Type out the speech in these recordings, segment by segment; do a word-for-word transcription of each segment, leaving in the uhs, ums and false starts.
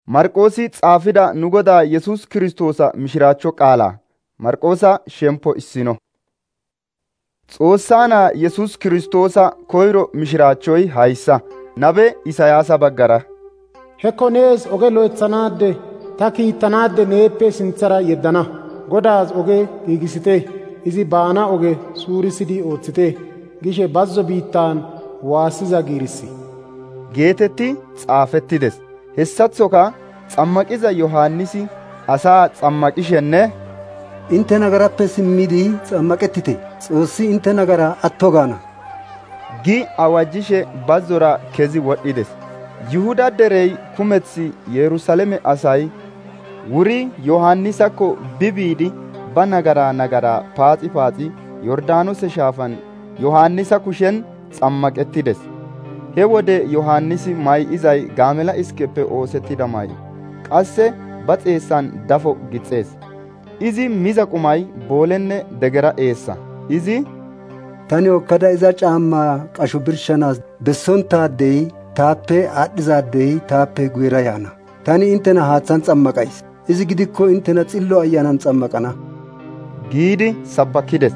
Marqoosi xaafida nu Godaa Yesus Kiristoosa mishiraachcho qaala Marqoosa shempo issino. Xoossaa naa Yesus Kiristoosa koyro mishiraachchoy hayssa nabe Isayaasa baggara. Hekko nees oge lo'ethanaadde ta kiittanaadde neeppe sinthara yeddana. Godaas oge giigisite, izi baana oge suurisidi ooththite gishe bazzo biittaan waassiza giirissi geetetti xaafettides. Hessaththoka xammaqiza Yohaannisi asaa xammaqishenne inte nagarappe simmidi xammaqettite, Xoossi inte nagara atto gaana gi awajjishe bazzora kezi wodhides. Yihuda derey kumethi Yerusaalame asay wuri Yohaannisakko bibiidi ba nagara nagara paaxi paaxi Yordaanose shaafan Yohaannisa kushen xammaqettides. He wode Yohaannisi may'izay gaamela iskeppe oosettida may'o, qasse ba xeessan dafo gixxees. Izi miza qumay boolenne degera eessa. Izi tani okkada iza caammaa qasho birshanaas bessontaadey taappe aadhdhizaadey taappe guyera yaana. Tani intena haaththan xammaqays, izi gidikko intena xillo ayyaanan xammaqana giidi sabbakkides.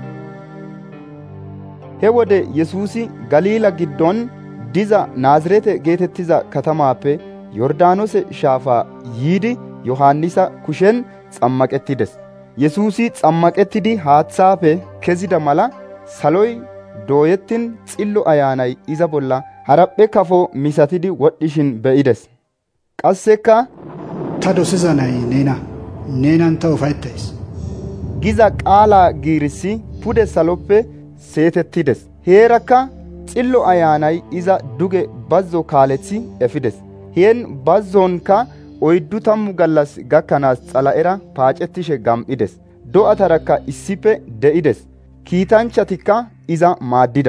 He wode Yesuusi Galiila giddon diza Naazirete geetettiza katamaappe Yordaanose shaafaa yiidi Yohaannisa kushen xammaqettides. Yesuusi xammaqettidi haaththaafe kezida mala saloy dooyettin xillo ayaanay iza bolla haraphe kafo misatidi wodhishin be'ides. Qasseka ta dosiza nay neena, neenan ta ufayettays giza qaalaa giirissi pude saloppe seetettides. Heerakka xillo ayaanay iza duge bazzo kaalethi efides. Heen bazzonka oyddu tammu gallas gakkanaas xala'era paacettishe gam'ides. Do'atarakka issippe de'ides. Kiitanchatikka iza maaddida.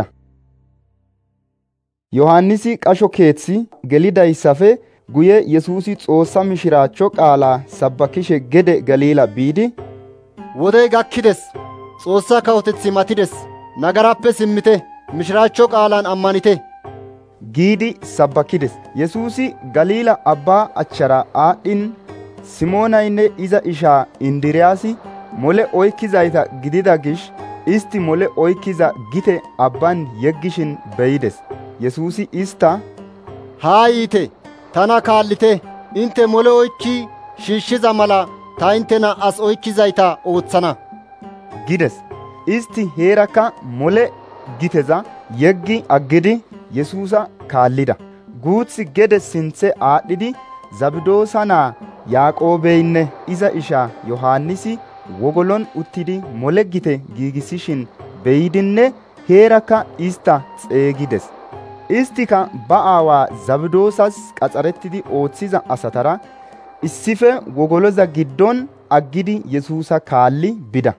Yohaannisi qasho keethi gelidayssafe guye Yesuusi Xoossa mishiraachcho qaalaa sabbakishe gede Galiila biidi wodey gakkides, Xoossa kawoteththi matides, nagarappe simmite, mishiraachcho qaalaan ammanite giidi sabbakkides. Yesuusi Galiila abbaa achchara aadhdhin Simoonaynne iza ishaa Indiriyaasi mole oykkizayta gidida gish isti mole oykkiza gite abban yeggishin beyides. Yesuusi ista haa yiite, tana kaallite, inte mole oykki shiishshiza mala ta intena as oykkizayta ooththana gides. Isti heerakka mole giteza yeggi aggidi Yesuusa kaallida. Guuthi gede sinthe aadhdhidi Zabdoosa naa Yaaqoobeynne iza ishaa Yohaannisi wogolon uttidi mole gite giigissishin beyidinne heerakka ista xeegides. Istika ba aawaa Zabdoosas qaxarettidi ooththiza asatara issife wogoloza giddon aggidi Yesuusa kaalli bida.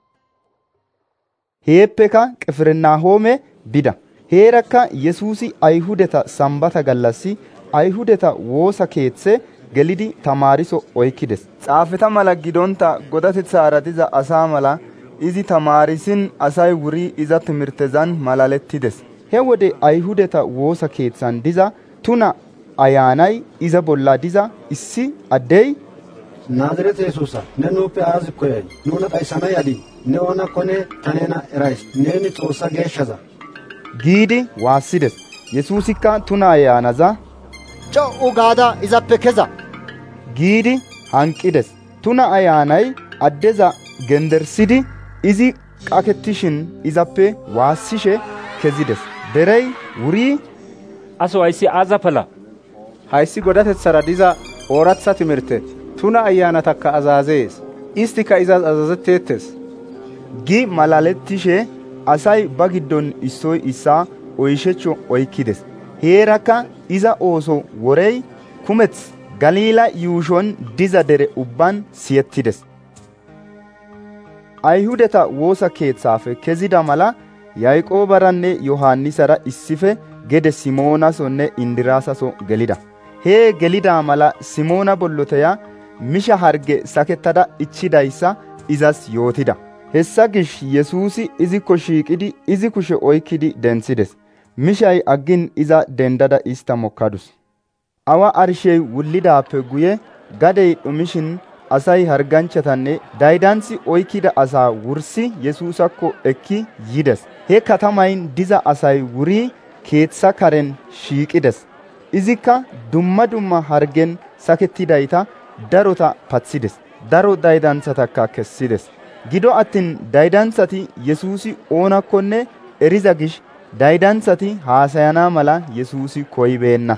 Heeppeka Qifirnahoome bida. Heerakka Yesuusi Ayhudeta Sambata gallassi Ayhudeta woosa keethe gelidi tamaariso oykkides. Xaafeta mala gidonta godatethaara diza asaa mala izi tamaarisin asay wuri iza timirtezan malalettides. He wode Ayhudeta woosa keethan diza tuna ayaanay iza bolla diza issi addey Naazirete Yesuusa, ne nuuppe aazi koyay? Nuna dhayssana yadii? Ne oona kone ta neena erays, neeni Xoossa geeshshaza giidi waassides. Yesuusikka tuna ayaanaza co'u gaada izappe keza giidi hanqides. Tuna ayaanay addeza gendersidi izi qakettishin izappe waassishe kezides. Derey wurii aso hayssi aaza pala? Hayssi godatethara diza ooratha timirte tuna ayyaanatakka azaazees, istika izas azazetteettes gi malalettishe asay ba giddon issoy isaa oyshechcho oykkides. Heerakka iza ooso worey kumeth Galiila yuushon diza dere ubban siyettides. Ayhudeta woosa keeththaafe kezida mala Yaaqoobaranne Yohaannisara issife gede Simoonasonne Indiraasaso gelida. Hee gelida mala Simoona bolloteya misha harge sakettada ichidayssa izas yootida. Hessa gish Yesuusi izikko shiiqidi izi kushe oykkidi denthides. Mishay aggin iza dendada ista mokkadus. Awa arshey wullidaappe guye gadey dhumishin asay harganchatanne daydansi oykida asaa wursi Yesuusakko ekki yides. He katamayn diza asay wuri keeththa karen shiiqides. Izikka dumma dumma hargen sakettidayta darota pathides. Daro daydansatakka kessides. Gido attin daydansati Yesuusi oonakkonne eriza gish daydansati haasayana mala Yesuusi koybeenna.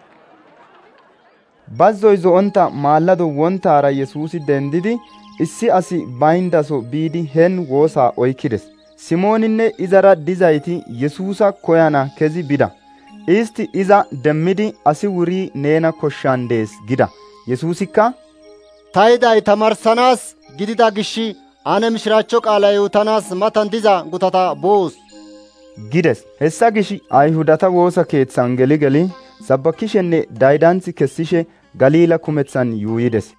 Bazzoy zo'onta maallado wontaara Yesuusi dendidi issi asi bayndaso biidi hen woosaa oykkides. Simooninne izara dizayti Yesuusa koyana kezi bida. Isti iza demmidi asi wurii neena koshshan dees gida. Yesuusikka Tayiday tamarsanaas gidida gishi ane mishiraachcho qaala yootanaas matan diza gutata boos gides. Hessa gishi Ayhudata woosa keeththan geli geli sabbakishenne daydansi kessishe Galiila kumethan yuuyides.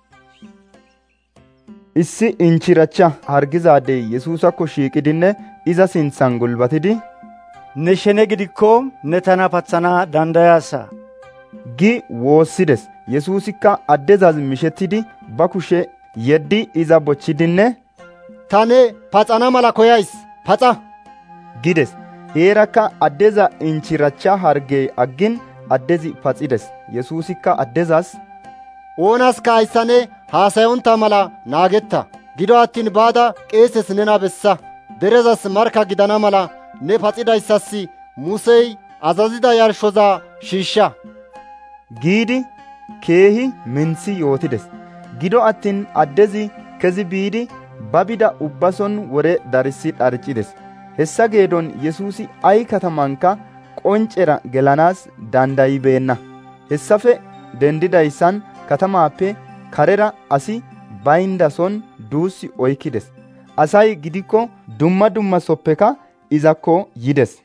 Issi inchiracha hargizaadey Yesuusakko shiiqidinne iza sinthan gulbatidi ne shene gidikko ne tana pathana dandayaasa gi woossides. Yesuusikka addezaz mishettidi ba kushe yeddi iza bochidinne tane paxana mala koyays paxa gides. Heerakka addeza inchiracha hargey aggin addezi paxides. Yesuusikka addezas oonaska hayssane haasayonta mala naagetta. Gido attin baada qeeses nena bessa. Derezas marka gidana mala ne paxidayssas Musey azazida yarshoza shiishsha giidi keehi minsi yootides. Gido attin addezi kezi biidi babida ubbason wore darissi dharcides. Hessa geedon Yesuusi ay katamanka qoncera gelanaas dandayibeenna. Hessafe dendidayssan katamaappe karera asi bayndason duussi oykkides. Asay gidikko dumma dumma soppeka izakko yides.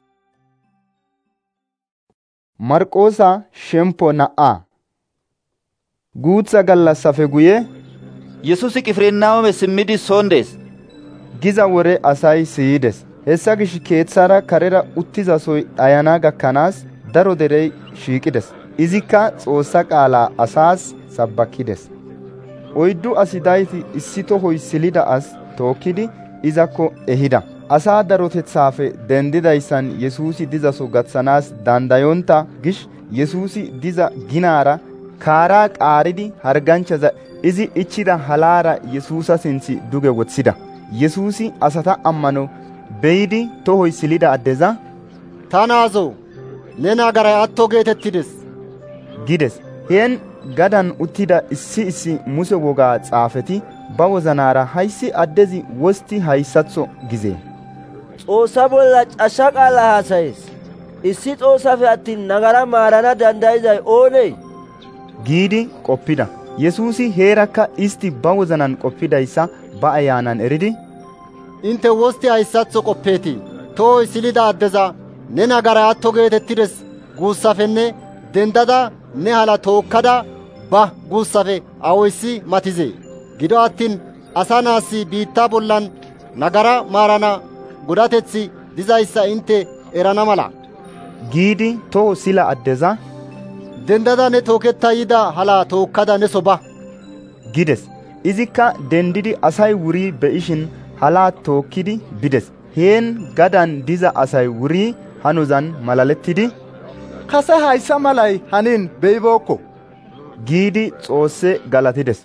Marqoosa shempo na'a guutsa gallassafe guye Yesuusi Qifirnaahome simmidi soon dees giza wore asay siyides. Hessa gish keeththara karera uttizasoy dhayana gakkanaas daro derey shiiqides. Izikka Xoossa qaala asaas sabbakides. Oyddu asi dayti issi tohoy silida as tookkidi izakko ehida. Asaa darotethaafe dendidayssan Yesuusi dizaso gaththanaas dandayonta gish Yesuusi diza ginaara kaaraa qaaridi harganchaza izi ichida halaara Yesuusa sinthi duge wothida. Yesuusi asata ammano beyidi tohoy silida addeza ta naazo ne nagaray atto geetettides gides. Heen gadan uttida issi issi Muse wogaa xaafeti ba wozanaara hayssi addezi wosti hayssatho gizee Xoossa bolla cashsha qaala haasayees. Issi Xoossafe attin nagara maarana dandayizay oonee? giidi qoppida. Yesuusi heerakka isti ba wozanan qoppidayssa ba ayaanan eridi inte wosti hayssatho qoppeetii? Tohoy silida addeza ne nagaray atto geetettides guussafenne dendada ne hala tookkada ba guussafe awoyssi matizee? Gido attin asa naassi biittaa bollan nagara maarana godatethi dizayssa inte erana mala giidi toho sila addeza dendada ne tooketta yida hala tookkada ne so ba gides. Izikka dendidi asay wuri be'ishin halaa tookkidi bides. Heen gadan diza asay wuri hanozan malalettidi kase hayssa malay hanin be'ibookko giidi Xoosse galatides.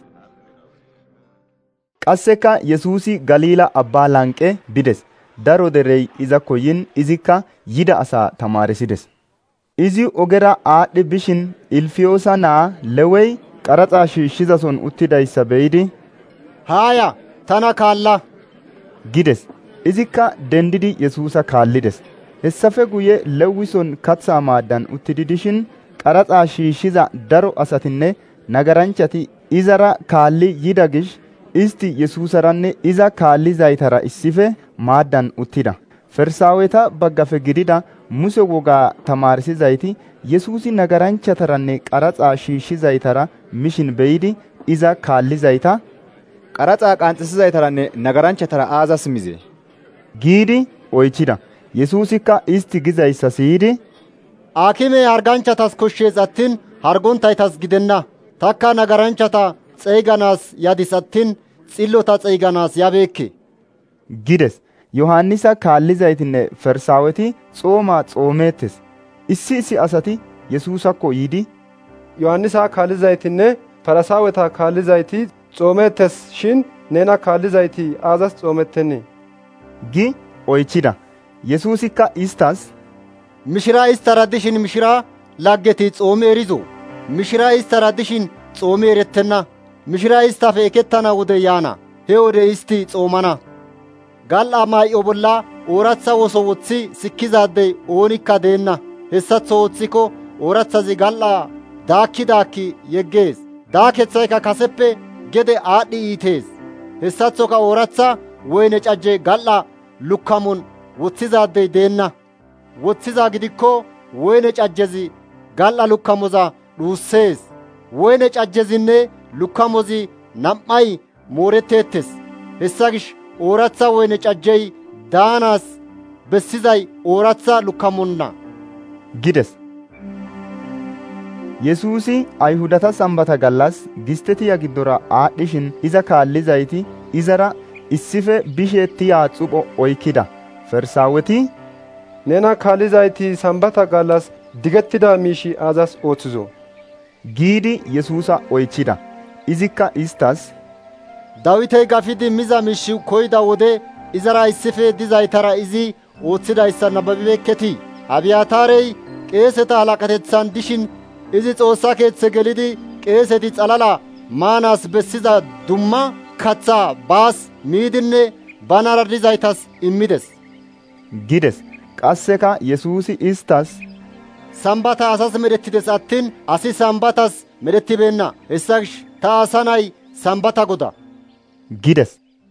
Qasseka Yesuusi Galiila abbaa lanqe bides. Daro derey izakko yin izikka yida asaa tamaarisides. Izi ogera aadhi bishin Ilfiyoosa naa Lewey qaraxa shiishshizason uttidayssa be'idi haaya tana kaalla gides. Izikka dendidi Yesuusa kaallides. Hessafe guye Lewison kathaa maaddan uttidi dishin qaraxa shiishshiza daro asatinne nagaranchati izara kaalli yida gish isti Yesuusaranne iza kaallizaytara issife maaddan uttida. Farsaaweta baggafe gidida Muse wogaa tamaarsizayti Yesuusi nagaranchataranne qaraxa shiishshizaytara mishin be'idi iza kaallizayta qaraxa qanxisizaytaranne nagaranchatara aazas mize giidi oychida. Yesuusikka isti gizayssa siyidi Aakimee harganchatas koshshees attin hargontaytas gidenna. Takka nagaranchata xeyganaas yadis attin xillota xeyganaas yabeekke gides. Yohannisa kaallizaytinne farsaaweti xoomaa xoomeettes. Issi issi asati Yesuusakko yiidi, Yohannisa kaallizaytinne farsaaweta kaallizayti xoomeettes shin nena kaallizayti aazas xoomettennee? gi oychida. Yesuusikka istas, mishiraa isttara dishin mishiraa laggeti xoomi erizo? Mishiraa isttara dishin xoomi erettenna. Mishiraa istafe ekettana wode yaana, he wode isti xoomana. Gal7a may7o bolla ooratha woso woththi sikkizaadey oonikka deenna. Hessatho ooththiko oorathazi gal7a daakki daakki yeggees. Daakeththayka kaseppe gede aadhdhi iitees. Hessathoka ooratha woyne cajje gal7a lukkamon woththizaadey deenna. Woththizaa gidikko woyne cajjezi gal7a lukkamoza dhuussees. Woyne cajjezinne lukkamozi nam7ay mooretteettes. Hessa gish ooratha woyne cajjey daanaas bessizay ooratha lukkamonna gides. Yesuusi Ayhudata Sambata gallas gistetiya giddora aadhdhishin iza kaallizayti izara issife bishe tiyaa xupho oykkida. Farsaaweti, nena kaallizayti Sambata gallas digettida miishi aazas ooththizo? giidi Yesuusa oychida. Izikka istas, Dawitey gafidi miza miishi koyda wode izara issife dizaytara izi ooththidayssa nababibeekketii? Abiyaataarey qeeseta halaqatethan dishin izi Xoossa keethe gelidi qeeseti xalala maanaas bessiza dumma kathaa baas miidinne banara dizaytas immides gides. Qasseka Yesuusi istas, Sambata asas medhettides attin asi Sambatas medhettibeenna. Hessa gish ta asa nay Sambata goda gides.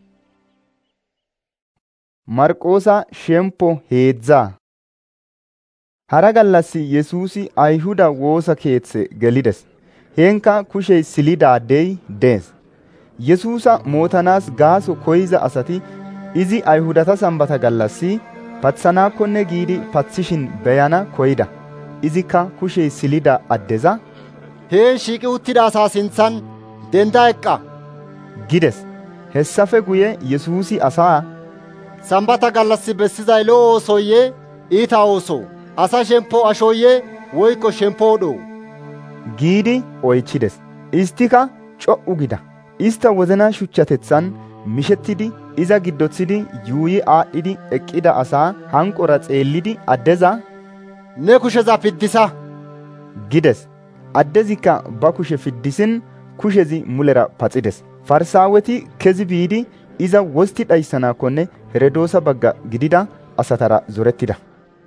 Marqoosa shempo heedzaa. Hara gallassi Yesuusi Ayhuda woosa keethe gelides. Heenka kushey silidaadey dees. Yesuusa mootanaas gaaso koyiza asati izi Ayhudata Sambata gallassi patsanaakkonne giidi pathishin beyana koyida. Izikka kushey silida addeza, heen shiiqi uttida asaa sinthan denda eqqa gides. Hessafe guye Yesuusi asaa, Sambata gallassi bessizay lo7o oosoyye iita ooso? Asa shemppo ashooyye woykko shemppo wodhoo? giidi oychides. Istika co'u gida. Ista wozana shuchchatethan mishettidi iza giddothidi yuuyi aadhdhidi eqqida asaa hanqora xeellidi addeza, ne kusheza fiddisa gides. Addezikka ba kushe fiddisin kushezi mulera paxides. Farsaaweti kezi biidi iza wosti dhayssanaakkonne Herodoosa bagga gidida asatara zorettida.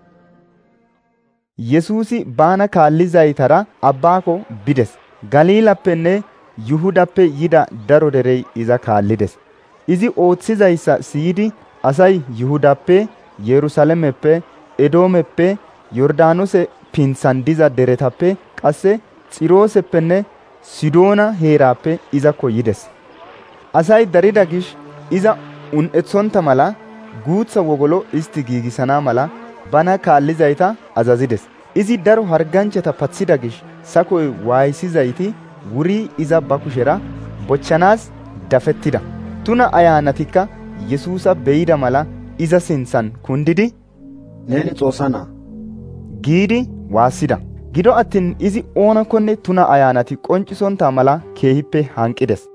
Yesuusi baana kaallizaytara abbaako bides. Galiilappenne Yuhudappe yida daro derey iza kaallides. Izi ooththizayssa siyidi asay Yuhudappe, Yerusaalemeppe, Edoomeppe, Yordaanose pinthan diza deretappe qasse Xirooseppenne Sidoona heeraappe izakko yides. Asay darida gish iza un7ethonta mala guutha wogolo isti giigisana mala bana kaallizayta azazides. Izi daro harganchata pathida gish sakoy waayisizayti wurii iza ba kushera bochchanaas dafettida. Tuna ayaanatikka Yesuusa beyida mala iza sinthan kundidi, neeni Xoossa na'a giidi waassida. Gido attin izi oonakkonne tuna ayaanati qoncisonta mala keehippe hanqides.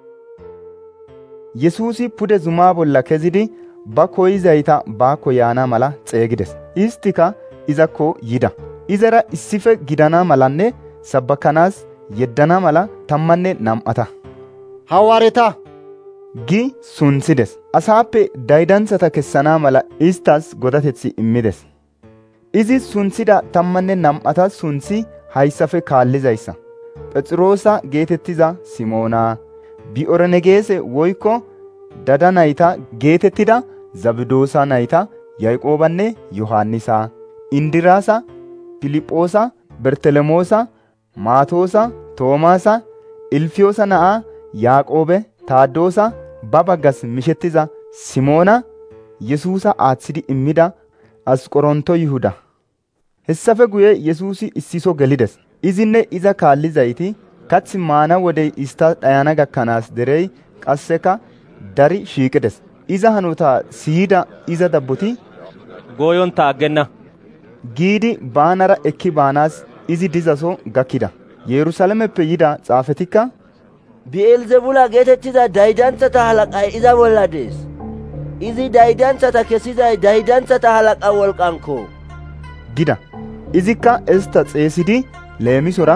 Yesuusi pude zumaa bolla kezidi ba koyizayta baakko yaana mala xeegides. Istika izakko yida. Izara issife gidana malanne sabbakanaas yeddana mala tammanne nam'ata hawaareta gi sunthides. Asaappe daydanthata kessana mala istas godatethi immides. Izi sunthida tammanne nam'ata sunthi hayssafe kaallizayssa: Phexroosa geetettiza Simoonaa, Bi'ornegeese woykko dada nayta geetettida Zabdoosa nayta Yaaqoobanne Yohaannisaa, Indiraasa, Filiphoosa, Bertelemoosa, Maatoosa, Toomaasa, Ilfiyoosa na'aa Yaaqoobe, Taaddoosa, babaggas mishettiza Simoona, Yesuusa aaththidi immida Asqoronto Yihuda. Hessafe guye Yesuusi issiso gelides. Izinne iza kaallizayti kathi maana wodey ista dhayana gakkanaas derey qasseka dari shiiqides. Iza hanotaa siyida iza dabboti gooyon taaggenna giidi baanara ekki baanaas izi dizaso gakkida. Yerusaalemeppe yida xaafetikka bi'eelzebula geetettiza daydanthata halaqay iza bolla dees. Izi daydanthata kessizay daydanthata halaqa wolqankko gida. Izikka ista xeesidi leemisora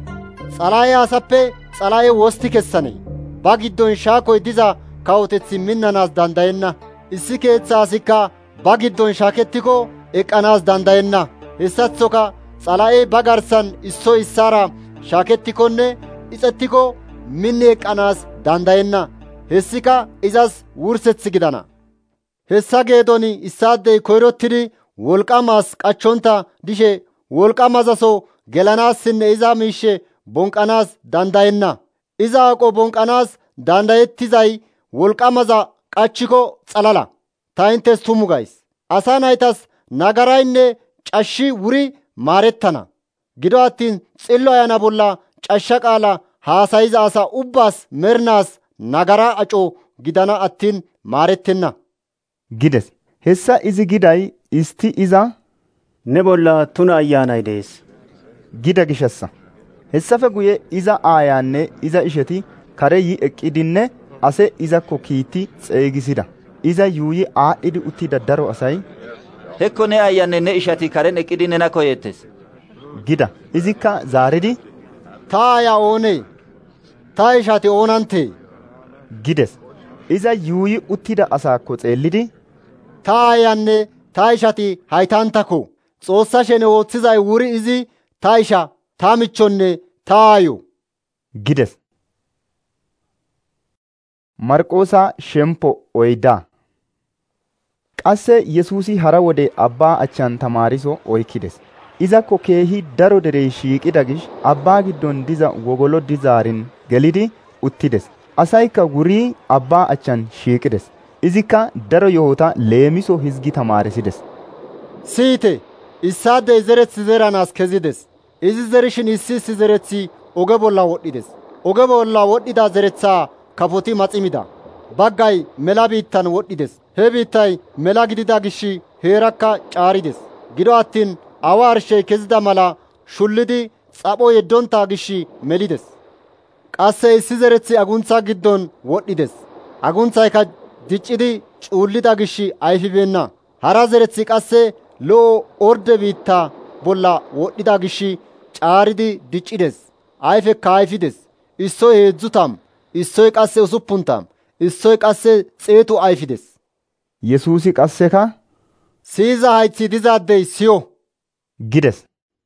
Xalaye asappe Xalaye wosti kessane? Ba giddon shaakoy diza kawotethi minnanaas dandayenna. Issi keeththa asikka ba giddon shaakettiko eqqanaas dandayenna. Hessaththoka Xalaye ba garsan issoy issaara shaakettikonne ixettiko minni eqqanaas dandayenna. Hessika izas wurseth gidana. Hessa geedon issaadey koyrottidi wolqamas qachchonta dishe wolqamazaso gelanaassinne iza miishshe bonqanaas dandayenna. Iza aqo bonqanaas dandayettizay wolqamaza qachchiko xalala. Ta inttes tumu gays. Asa naytas nagaraynne cashshi wuri maarettana. Gido attiin xillo ayana bolla cashsha qaala haasayiza asa ubbaas mernaas nagara aco gidana attiin maarettenna gides. Hessa izi giday isti iza ne bolla tuna ayyaanay dees gida gishassa. Hessafe guye iza aayaanne iza isheti kare yi eqqidinne ase izakko kiitti xeegisida. Iza yuuyi aadhidi uttida daro asay hekko ne aayanne ne ishati karen eqqidi nena koyeettes gida. Izikka zaaridi ta aaya oonee? Ta ishati oonantee? gides. Iza yuuyi uttida asaakko xeellidi ta aayanne ta ishati haytantakko. Xoossa shene ooththizay wuri izi ta isha, ta michchonne ta aayo gides. Marqoosa shempo oydaa. Qasse Yesuusi hara wode abbaa achchan tamaariso oykkides. Izakko keehi daro derey shiiqida gish abbaa giddon diza wogolo dizaarin gelidi uttides. Asaykka wurii abbaa achchan shiiqides. Izikka daro yohota leemiso hizgi tamaarisides. Siyite, issaadey zereththi zeranaas kezides. Izi zerishin issi issi zerethi oge bolla wodhides. Oge bolla wodhida zerethaa kafoti maxi mida. Baggay mela biittan wodhides. He biittay mela gidida gish heerakka caarides. Gido attiin awa arshey kezida mala shullidi xapho yeddonta gish melides. Qasse issi zerethi aguntha giddon wodhides. Agunthayka diccidi cuullida gish ayfibeenna. Hara zerethi qasse lo'o orde biitta bolla wodhida gish caaridi diccides. Ayfekka ayfides. Issoy heedzdzu tam, issoy qasse usuppun tam, issoy qasse xeetu ayfides. Yesuusi qasseka siyiza hayththi dizaadey siyo gides.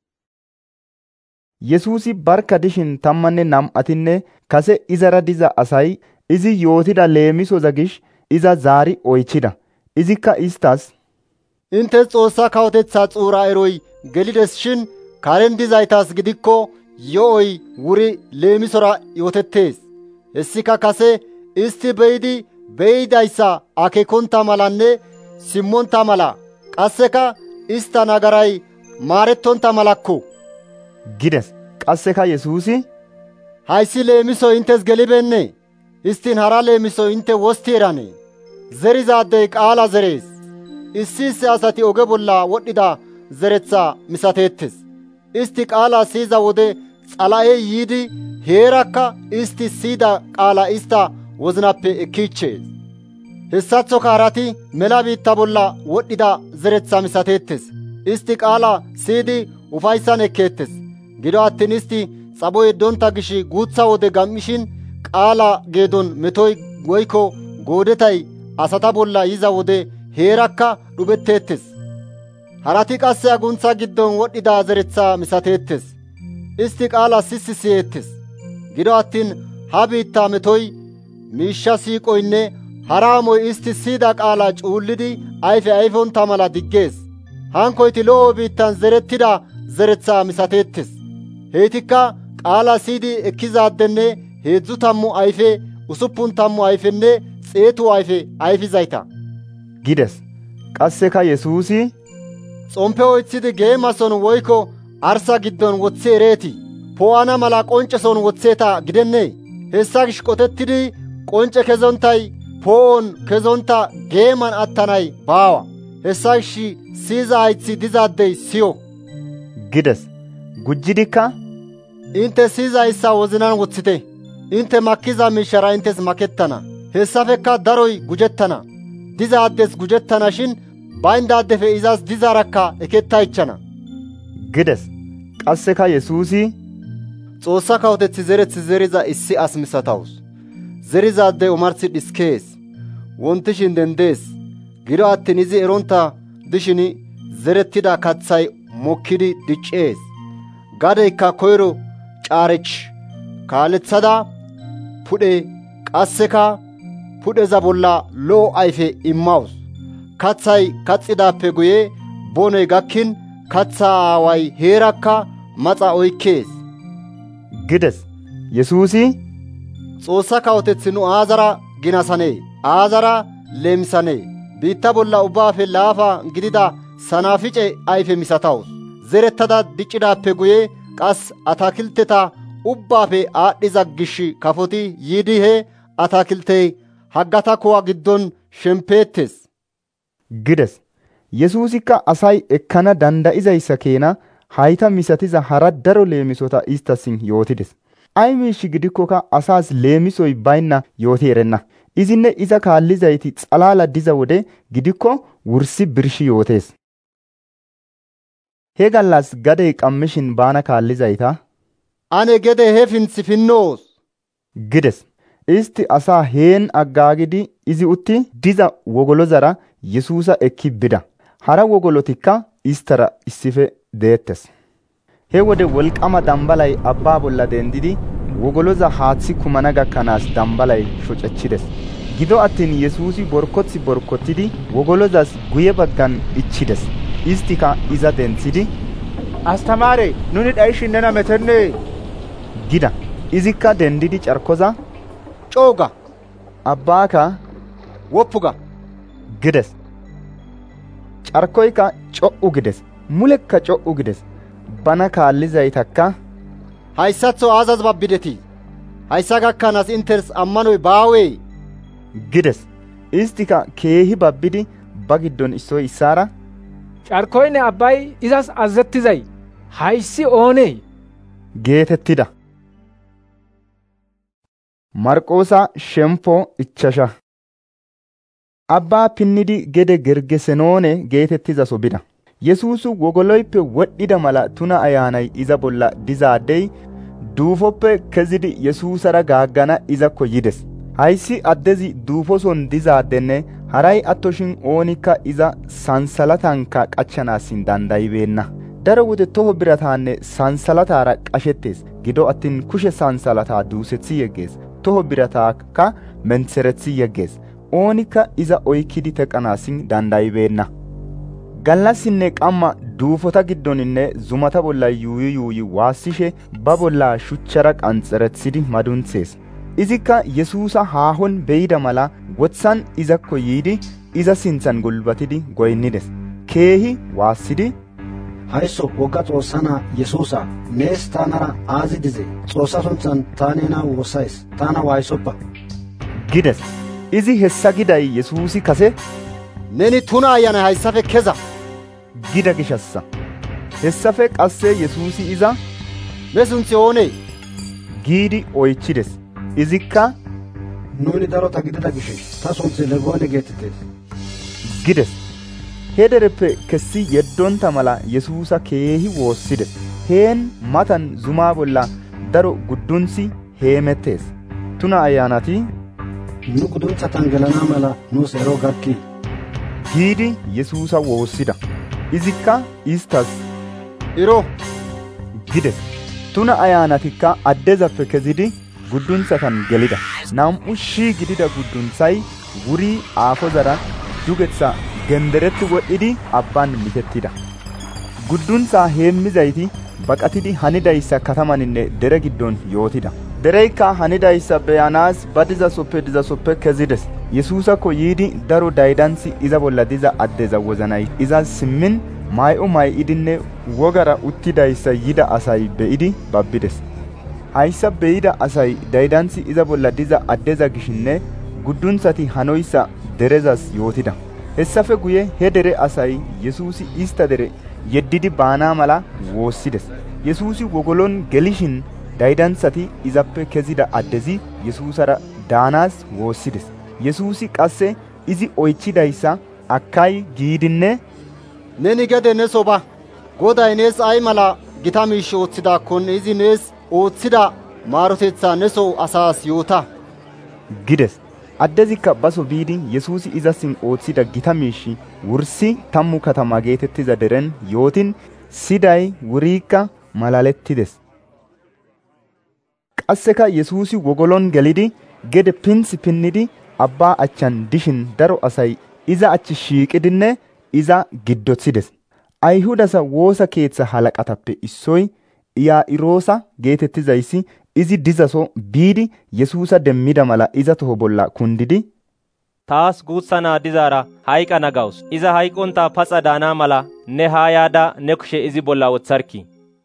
Yesuusi barka dishin tammanne nam'atinne kase izara diza asay izi yootida leemisoza gish iza zaari oychida. Izikka istas intes Xoossa kawotethaa xuura eroy gelides shin karen dizaytas gidikko yo'oy wuri leemisora yootettees. Hessika kase isti beyidi beyidayssa akeekonta malanne simmonta mala qasseka ista nagaray maarettonta malakko gides. Qasseka Yesuusi hayssi leemisoy intes gelibeennee? Histtiin hara leemisoy inte wosti eranee? Zerizaadey qaala zerees. Issi issi asati oge bolla wodhida zeretha misateettes. Isti qaala siyiza wode Xala'ey yiidi heerakka isti siyida qaala ista wozinappe ekkiichees. Hessaththoka harati mela biitta bolla wodhida zeretha misateettes. Isti qaala siyidi ufayssan ekkeettes. Gido attiin isti xapho yeddonta gish guutha wode gam7ishin qaala geedon metoy woykko goodetay asata bolla yiza wode heerakka dhubetteettes. Harati qasse aguntha giddon wodhida zeretha misateettes. Isti qaala sissi siyeettes. Gido attiin ha biitta metoy, miishsha siiqoynne hara amoy isti siyida qaala cuullidi ayfe ayfonta mala diggees. Hankoyti lo'o biittan zerettida zeretha misateettes. Heytikka qaala siyidi ekkizaadenne heedzdzu tammu ayfe, usuppun tammu ayfenne xeetu ayfe ayfizayta gides. Qasseka Yesuusi xompe oythidi geemason woykko arsa giddon woththi ereetii? poo'ana mala qoncceson woththeeta gidennee? Hessa gish qotettidi qoncce kezonttay poo'on kezontta geeman attanay baawa. Hessa gish siyiza hayththi dizaaddey siyo» gides. Gujjidikka, «Intte siyizayssa wozinan woththite; intte makkiza miishshara inttes makettana; hessafekka daroy gujettana. Dizaaddes gujettana shin bayndaaddefe izas dizaarakka ekettaychchana» gides. Qasseka Yesuusi, «Xoossa kawoteththi zereththi zeriza issi as misatawus. Zerizaaddey omarsi dhiskees; wontishin dendees. Gido attin izi eronta dishin zerettida kathay mokkidi diccees. Gadeykka koyro caarech kaalethada pudhe, qasseka pudheza bolla lo'o ayfe immawus. Kathay kaxidaappe guye boney gakkin kathaa aaway heerakka maxa oykkees» gides. Yesuusi, «Xoossa kawoteththi nu aazara ginasanee? Aazara leemisanee? Biitta bolla ubbaafe laafa gidida sanaafice ayfe misatawus. Zerettada diccidaappe guye qas atakilteta ubbaafe aadhdhiza gish kafoti yiidi he atakiltey haggata kuwa giddon shempeettes» gides. Yesuusikka asay ekkana danda'izayssa keena hayta misatiza hara daro leemisota istassin yootides. Ay miishshi gidikkoka asaas leemisoy baynna yooti erenna. Izinne iza kaallizayti xalaala diza wode gidikko wursi birshi yootees. He gallas gadey qammishin baana kaallizayta, «Ane gede hefinthi finnoos» gides. Isti asaa heen aggaagidi izi utti diza wogolozara Yesuusa ekki bida. Hara wogolotikka istara issife deettes. He wode wolqama dambalay abbaa bolla dendidi wogoloza haaththi kumana gakkanaas dambalay shocechides. Gido attin Yesuusi borkothi borkottidi wogolozas guye baggan ichides. Istika iza denthidi, «Astamaare, nuni dhayishin nena metennee?» gida. Izikka dendidi carkoza, «Cooga» abbaaka, «Woppuga» gides. Carkoyka co'u gides. Mulekka co'u gides. Bana kaallizaytakka, «Hayssatho aazas babbidetii? Hayssa gakkanaas inttes ammanoy baawee?» gides. Istika keehi babbidi ba giddon issoy issaara, «Carkoynne abbay izas azazettizay hayssi oonee?» geetettida. Marqoosa shempo ichchasha. Abbaa pinnidi gede Gergesenoone geetettizaso bida. Yesuusu wogoloyppe wodhida mala tuna ayaanay iza bolla dizaaddey duufoppe kezidi Yesuusara gaaggana izakko yides. Hayssi addezi duufoson dizaaddenne haray attoshin oonikka iza sansalatankka qachchanaassin dandayibeenna. Daro wode toho birataanne sansalataara qashettees. Gido attin kushe sansalataa duusethi yeggees. Toho birataakka mentherethi yeggees. Oonikka iza oykidi teqanaassin dandayibeenna. Gallassinne qamma duufota giddoninne zumata bolla yuuyi yuuyi waassishe ba bolla shuchchara qanxerethidi madunthees. Izikka Yesuusa haahon be'ida mala wotsan izakko yiidi iza sinthan gulbatidi goynnides. Keehi waassidi, «Haysso wogga Xoossa na'aa Yesuusa, nees taanara aazi dizee? Xoossa sunthan ta neena woossayis, taana waayissoppa» gides. Izi hessa giday Yesuusi kase, «Neni tuna ayyaanay hayssafe keza» gida gishassa. Hessafe qasse Yesuusi iza, «Ne sunthi oonee?» giidi oychides. Izikka, «Nuuni darota gidida gishe ta sunthi Legoone geetettees» gides. He dereppe kessi yeddonta mala Yesuusa keehi woossides. Heen matan zumaa bolla daro guddunsi heemettees. Tuna ayyaanati, «Nu gudunthatan gelanaa mala nuus yeroo gakkii» giidi Yesuusa woossida. Izikka istas, «Iro» gides. Tuna ayyaanatikka addezappe kezidi guddunthatan gelida. Nam'u shii gidida guddunthay wurii aakozara dugetsa genderetti wodhidi abbaan mitettida. Guddunthaa heemmizayti baqatidi hanidayssa katamaninne dere giddon yootida. Dereykka hanidayssa beyanaas ba dizasoppe dizasoppe kezides. Yesuusakko yiidi daro daydansi iza bolla diza addeza wozanay iza simmin may'o may'idinne wogara uttidayssa yida asay be'idi babbides. Hayssa be'ida asay daydanthi iza bolla diza addeza gishinne guddunthati hanoyssa derezas yootida. Hessafe guye he dere asay Yesuusi ista dere yeddidi baana mala woossides. Yesuusi wogolon gelishin daydanthati izappe kezida addezi Yesuusara daanaas woossides. Yesuusi qasse izi oychidayssa akkay giidinne neni gede neso ba, Goday nees ay mala gita miish ooththidaakkon izi nees ooththida maarotethaa neso asaas yoota gides. Addezikka baso biidi Yesuusi izasin ooththida gita miishi wursi tammu katama geetettiza deren yootin siday wuriikka malalettides. Qasseka Yesuusi wogolon gelidi gede pinsi pinnidi abbaa achan dishin daro asay iza achi shiiqidinne iza giddothides. Ayhudasa woosa keetha halaqatappe issoy Iyaa'iroosa geetettizayssi izi dizaso biidi Yesuusa demmida mala iza toho bolla kundidi taas guutsa naa dizaara hayqana gawus. Iza hayqontaa paxa daanaa mala ne haa yaada ne kushe izi bolla wotharki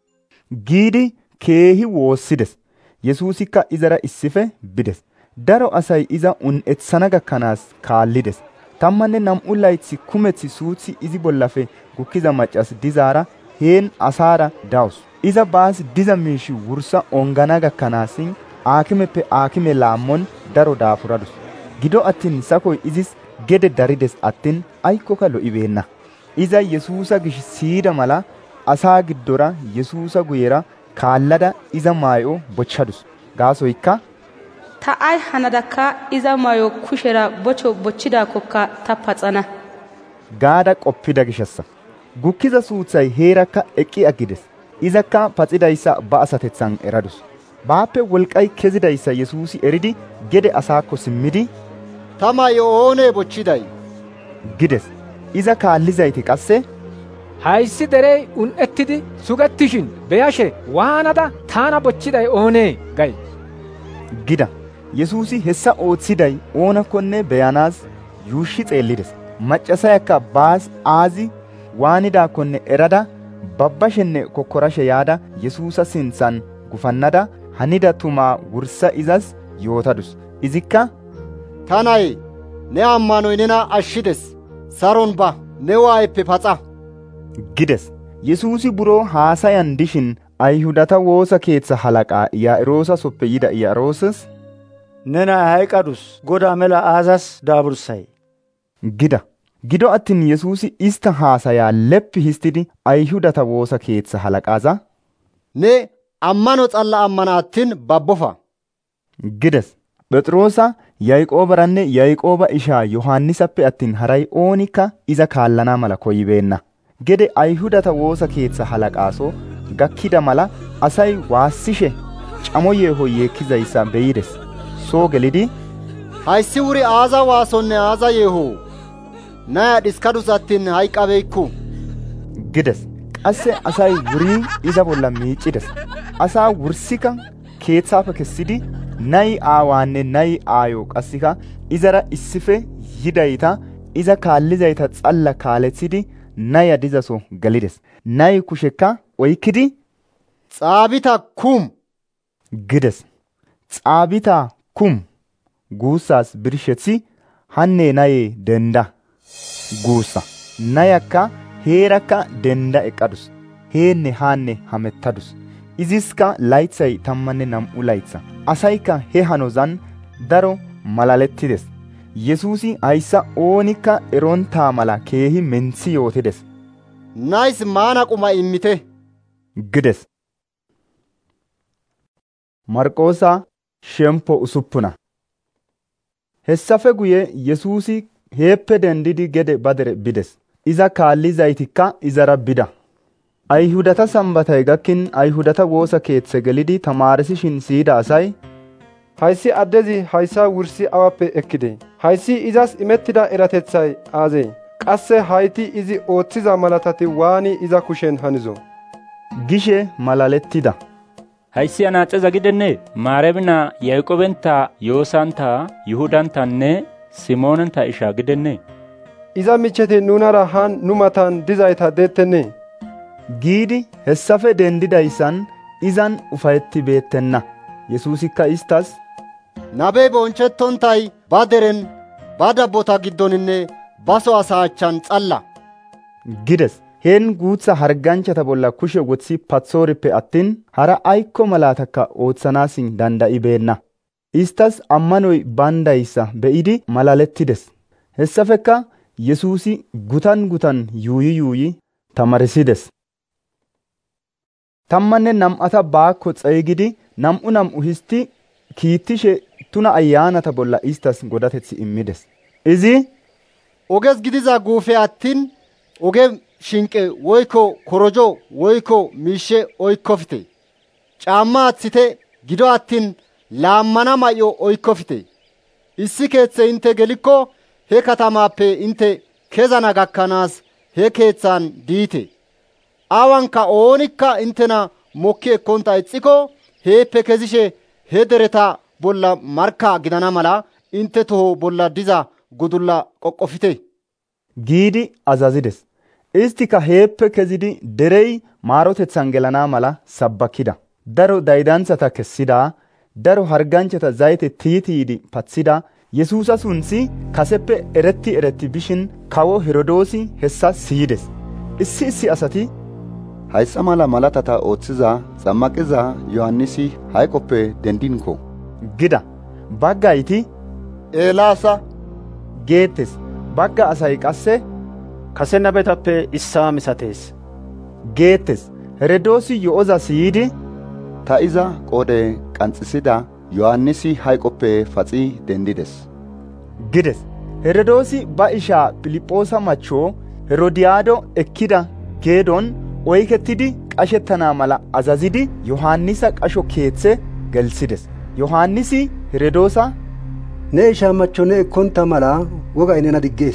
giidi keehi woossides. Yesuusikka izara issife bides. Daro asay iza un'ethana gakkanaas kaallides. Tammanne nam'u laythi kumethi suuthi izi bollafe gukkiza maccas dizaara heen asaara dawus. Iza baas diza miishi wursa ongana gakkanaasin aakimeppe aakime laammon daro daafuradus. Gido attin sakoy izis gede darides attin aykkoka lo'ibeenna. Iza Yesuusa gish siyida mala asaa giddora Yesuusa guyera kaallada iza maayo bochchadus. Gaasoykka ta ay hanadakka iza maayo kushera bocho bochchidaakkokka ta paxana gaada qoppida gishassa. Gukkiza suuthay heerakka eqqi aggides. Izakka paxidayssa ba asatethan eradus. Baappe wolqay kezidayssa Yesuusi eridi gede asaakko simmidi ta maayo oonee bochchiday gides. Iza kaallizayti qasse hayssi derey un'ettidi sugettishin beyashe waanada taana bochchiday oonee gay gida. Yesuusi hessa ooththiday oonakkonne beyanaas yuushshi xeellides. Maccasayakka baas aazi waanidaakkonne erada babbashenne kokkorashe yaada Yesuusa sinthan gufannada hanida tumaa wursa izas yootadus. Izikka ta naye ne ammanoy nena ashshides, saron ba, ne waayeppe paxa gides. Yesuusi buroo haasayan dishin Ayhudata woosa keetha halaqaa Iyaa'iroosa soppe yida Iyaa'iroosis nena hayqadus godaa mela aazas daabursay gida. Gido attin Yesuusi ista haasayaa leppi histidi Ayhudata woosa keetha halaqaaza ne ammano xalla ammanaattin babbofa gides. Phexroosa Yaaqoobaranne Yaaqooba ishaa Yohaannisappe attin haray oonikka iza kaallanaa mala koyibeenna. Gede Ayhudata woosa keetha halaqaasoo gakkida mala asay waassishe camo yeeho yeekkizayssa beyides. Soo gelidi hayssi wuri aaza waasonne aaza yeeho naya dhiskadus attin hayqabeykku gides. Qasse asay wurii iza bolla miicides. Asaa wursika keethaafe kessidi nayi aawaanne nayi aayo qassika izara issife yidayta iza kaallizayta xalla kaalethidi naya dizaso gelides. Nayi kushekka oykkidi xaabita kum gides. Xaabita kum guussaas birshethi hanne naye denda guussa. Nayakka heerakka denda eqqadus. Heenne haanne hamettadus. Iziska laythay tammanne nam'u laytha. Asaykka he hanozan daro malalettides. Yesuusi hayssa oonikka erontaa mala keehi menthi yootides. Nays maana quma immite gides. Marqoosa shempo usuppuna. Hessafe guye Yesuusi heeppe dendidi gede badere bides. Iza kaallizaytikka izara bida. Ayhudata sambatay gakkin Ayhudata woosa keethe gelidi tamaarsishin siyida asay hayssi addezi hayssa wursi awappe ekkide hayssi izas imettida eratethay aazee qasse hayti izi ooththiza malatati waani iza kushen hanizo gishe malalettida. hayssi anaaxeza gidenne maarebna Yaaqoobenta Yoosanta Yihudantanne Simoonanta isha gidenne iza micheti nunara haan nu matan dizayta deettennee giidi hessafe dendidayssan izan ufayetti beettenna. Yesuusikka istas, nabee bonchchettontay ba deren ba dabbota giddoninne baso asaa achan xalla gides. Heen guutha harganchata bolla kushe woththi patsoorippe attin hara aykko malaatakka ooththanaas danda'ibeenna. Istas ammanoy bandayssa be'idi malalettides. Hessafekka Yesuusi gutan gutan yuuyi yuuyi tamarisides. Tammanne nam'ata baakko xeygidi nam'u nam'u histi kiittishe tuna ayyaanata bolla istas godatethi immides. Izi oges gidiza guufe attin oge shinqe woykko korojo woykko miishe oykkofite. Caamma athite gido attin laammana may'o oykkofite. Issi keeththe inte gelikko he katamaappe inte kezana gakkanaas he keeththan diite. Awanka oonikka intena mokki ekkonta ixxiko heeppe kezishe he dereta bolla marka gidana mala inte toho bolla diza gudulla qoqqofite giidi azazides. Istika heeppe kezidi derey maarotethan gelana mala sabbakida. Daro daydanthata kessida, daro harganchata zayte tiitiyidi patsida. Yesuusa sunthi kaseppe eretti eretti bishin kawo Herodoosi hessa siyides. Issi issi asati hayssa mala malatata ooththiza xammaqiza Yohannisi hayqoppe dendinko gida. Baggayti Eelaasa geettes. Bagga asay qasse kase nabetappe issaa misatees geettes. Herodoosi yo'oza siyidi ta iza qoodhe qanxisida Yohannisi hayqoppe faxi dendides gides. Herodoosi ba ishaa Filiphoosa machoo Herodiyaado ekkida geedon oykettidi qashettana mala azazidi Yohannisa qasho keethe gelsides. Yohannisi Herodoosa ne ishaa macho ne ekkonta mala woga inena diggees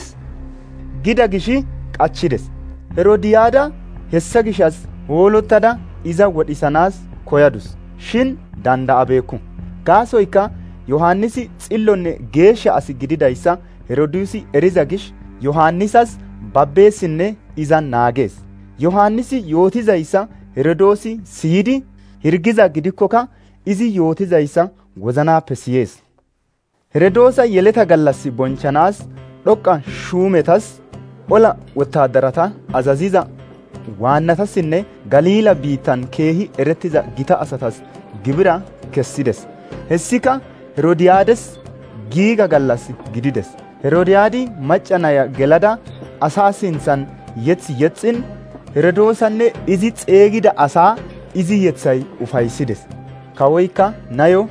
gida gishi qachides. Herodiyaada hessa gishas hoolottada iza wodhisanaas koyadus shin danda'abeeku. Gaasoykka Yohannisi xillonne geeshsha asi gididayssa Herodoosi eriza gish Yohannisas babbeessinne iza naagees. Yohannisi yootizayssa Herodoosi siyidi hirgiza gidikkoka izi yootizayssa wozanaappe siyees. Herodoosa yeleta gallassi bonchanaas dhoqqa shuumetas ola wottaadarata azaziza waannatassinne Galiila biittan keehi erettiza gita asatas gibira kessides. Hessika Herodiyaades giiga gallas gidides. Herodiyaadi macca naya gelada asaa sinthan yethi yexxin Herodoosanne izi xeegida asaa izi yethay ufaysides. Kawoykka nayo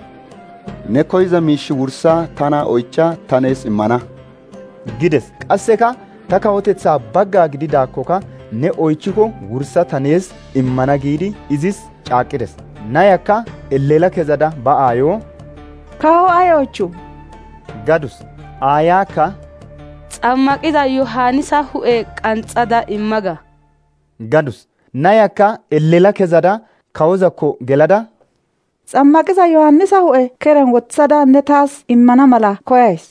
ne koyiza miishi wursa tana oycha tanees immana gides. Qasseka ta kawotethaa baggaa gididaakkoka ne oychiko wursa tanees immana giidi izis caaqides. Nayakka elleela kezada ba aayo kawo ayochu gadus. Aayaakka xammaqiza Yohannisa hu'e qanxada immaga gadus. Nayakka elleela kezada kawozakko gelada xammaqiza Yohannisa hu'e keren wothada ne taas immana mala koyays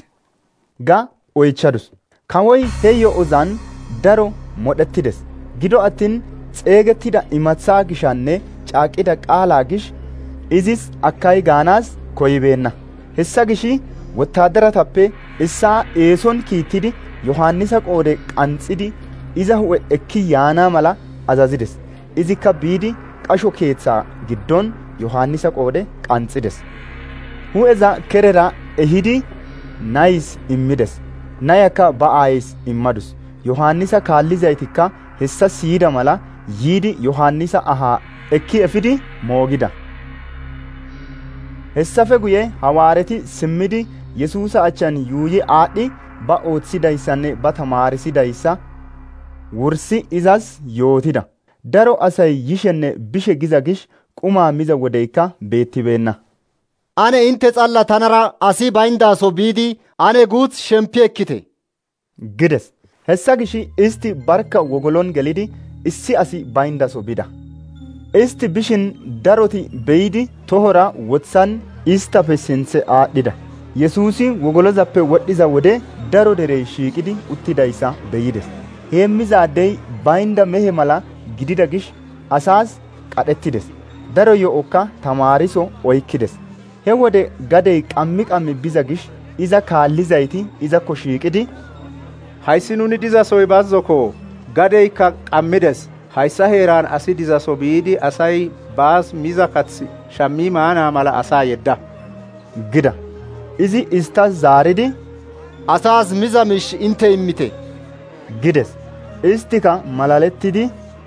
ga oychadus. Kawoy he yo'ozan daro modhettides. Gido attin xeegettida imatsaa gishanne caaqida qaalaa gish izis akkay gaanaas koyibeenna. Hessa gishi wottaadaratappe issaa eeson kiittidi Yohannisa qoodhe qanxidi iza hu'e ekki yaana mala azazides. Izikka biidi qasho keethaa giddon Yohannisa qoodhe qanxides. Hu'eza kerera ehidi nayis immides. Nayakka ba aayis immadus. Yohannisa kaallizaytikka hessa siyida mala yiidi Yohannisa ahaa ekki efidi moogida. Hessafe guye hawaareti simmidi Yesuusa achan yuuyi aadhi ba oothidayssanne ba tamaarisidayssa wursi izas yootida. Daro asay yishenne bishe giza gish qumaa miza wodeykka beettibeenna. Ane inte xalla tanara asi bayndaaso biidi ane guuth shempi ekkite gides. Hessa gishi isti barka wogolon gelidi issi asi bayndaso bida. Isti bishin daroti beyidi tohora wotsan istafe sinthe aadhida. Yesuusi wogolozappe wodhiza wode daro derey shiiqidi uttidayssa beyides. Heemmizaadey baynda mehe mala gidida gish asaas qadhettides. Daro yo'okka tamaariso oykkides. He wode gadey qammi qammi biza gish iza kaallizayti izakko shiiqidi, hayssi nuni dizasoy bazzoko, gadeykka qammides. Hayssa heeraan asi dizaso biidi asay baas miza kath shammii maana mala asaa yedda gida. Izi istas zaaridi, asaas miza miish inte immite gides. Istika malalettidi,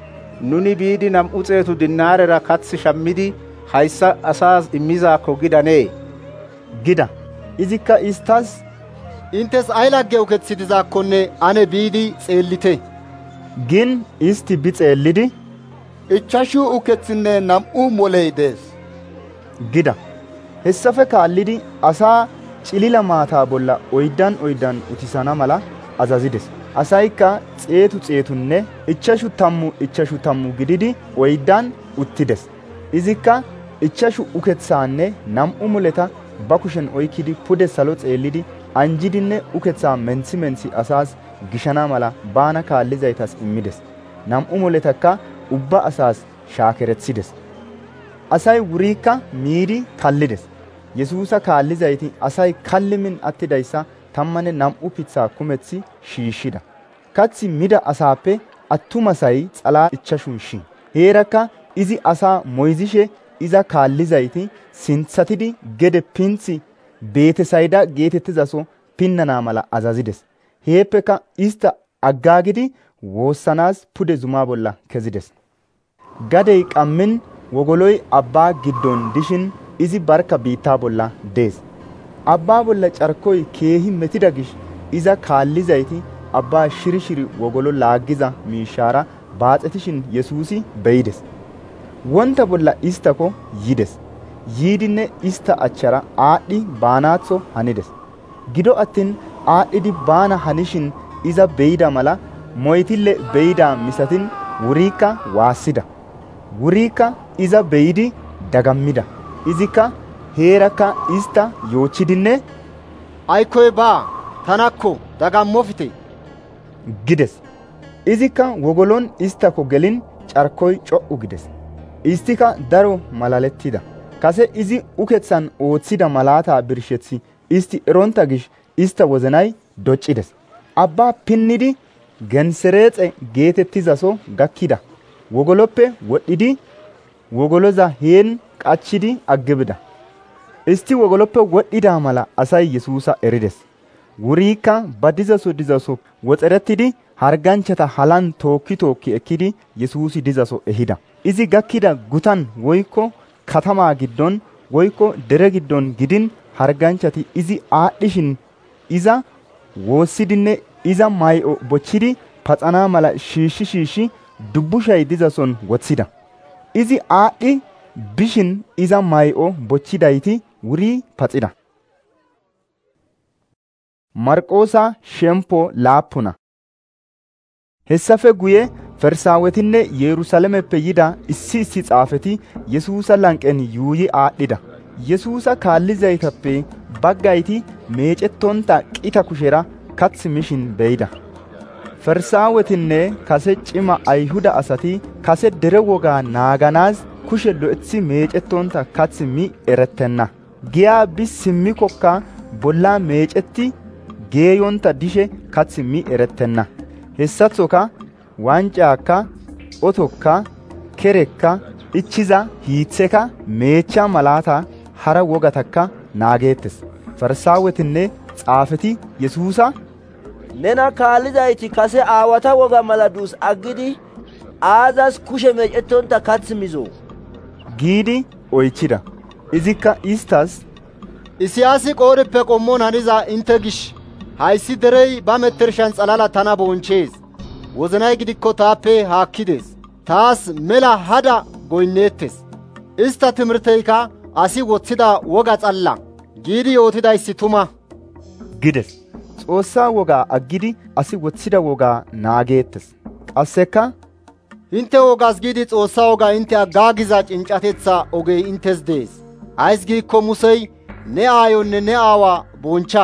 nuni biidi nam'u xeetu dinaarera kath shammidi hayssa asaas immizaakko gidanee gida. Izikka istas, intes ay lagge ukethi dizaakkonne ane biidi xeellite gin isti bi xeellidi, ichchashu ukethinne nam'u moley dees gida. Hessafe kaallidi asaa cilila maataa bolla oyddan oyddan utisana mala azazides. Asaykka xeetu xeetunne ichchashu tammu ichchashu tammu gididi oyddan uttides. Izikka ichchashu uketsaanne nam'u muleta ba kushen oykkidi pude salo xeellidi anjidinne uketsaa menthi menthi asaas gishana mala baana kaallizaytas immides. Nam'u muletakka ubba asaas shaakerethides. Asay wuriikka miidi kallides. Yesuusa kaallizayti asay kallimin attidayssa tammanne nam'u pitsaa kumethi shiishshida. Kathi mida asaappe attumasay xalaa ichchashun shin. Heerakka izi asaa moyzishe iza kaallizayti sinthatidi gede pinthi Beetesayda geetettizaso pinnana mala azazides. Heeppeka ista aggaagidi woossanaas pude zumaa bolla kezides. Gadey qammin wogoloy abbaa giddon dishin izi barka biittaa bolla dees. Abbaa bolla carkoy keehi metida gish iza kaallizayti abbaa shiri shiri wogolo laaggiza miishaara baaxetishin Yesuusi beyides. Wonta bolla istako yides. Yiidinne ista achchara aadhdhi baanaatho hanides. Gido attin aadhdhidi baana hanishin iza beyida mala moytille beyida misatin wuriikka waassida. Wuriikka iza beyidi dagammida. Izikka heerakka ista yoochidinne, aykoy baa tanakko dagammofite gides. Izikka wogolon istako gelin carkoy co'u gides. Istika daro malalettida. Kase izi uketsan ooththida malaataa birshethi isti eronta gish ista woznay doccides. Abbaa pinnidi Gensereexe geetettizaso gakkida. Wogoloppe wodhidi wogoloza heen qachidi aggibida. Isti wogoloppe wodhida mala asay Yesuusa erides. Wuriikka ba dizaso dizaso woxerettidi harganchata halan tookki tookki ekkidi Yesuusi dizaso ehida. Izi gakkida gutan woykko katamaa giddon woykko dere giddon gidin harganchati izi aadhdhishin iza woossidinne iza may'o bochchidi paxanaa mala shiishshi shiishshi dubbushay dizason wothida. Izi aadhdhi bishin iza may'o bochchidayti wurii paxida. Marqoosa shempo laappuna. Hessafe guye Farsaawetinne Yerusaalemeppe yida issi issi xaafeti Yesuusa lanqen yuuyi aadhdhida. Yesuusa kaallizaytappe baggayti meecettonta qita kushera kath mishin beyida. Farsaawetinne kase cima Ayhuda asati kase dere wogaa naaganaas kushe lo'ethi meecettonta kath mi erettenna. Giyaa bis simmi kokka bollaa meecetti geeyonta dishe kath mi erettenna. Hessathoka wancaakka otokka kerekka ichiza hiitheka meecha malaata hara wogatakka naageettes. Farsaawetinne xaafeti Yesuusa, nena kaallizayti kase aawata woga mala duus aggidi aazas kushe meecettonta kath mizo giidi oychida. Izikka istas, Isiyaasi qoodheppe qommon haniza inte gish hayssi derey ba mettershan xalala tana bonchees. Woznay gidikko taappe haakkides. Taas mela hada goynneettes. Ista timirteyka asi woththida woga xalla giidi yootidayssi tuma gides. Xoossaa wogaa aggidi asi woththida wogaa naageettes. Qasseka inte wogaas giidi Xoossaa wogaa inte aggaagiza cincatetha ogey intes dees. Ays giikko Musey ne aayonne ne aawa boncha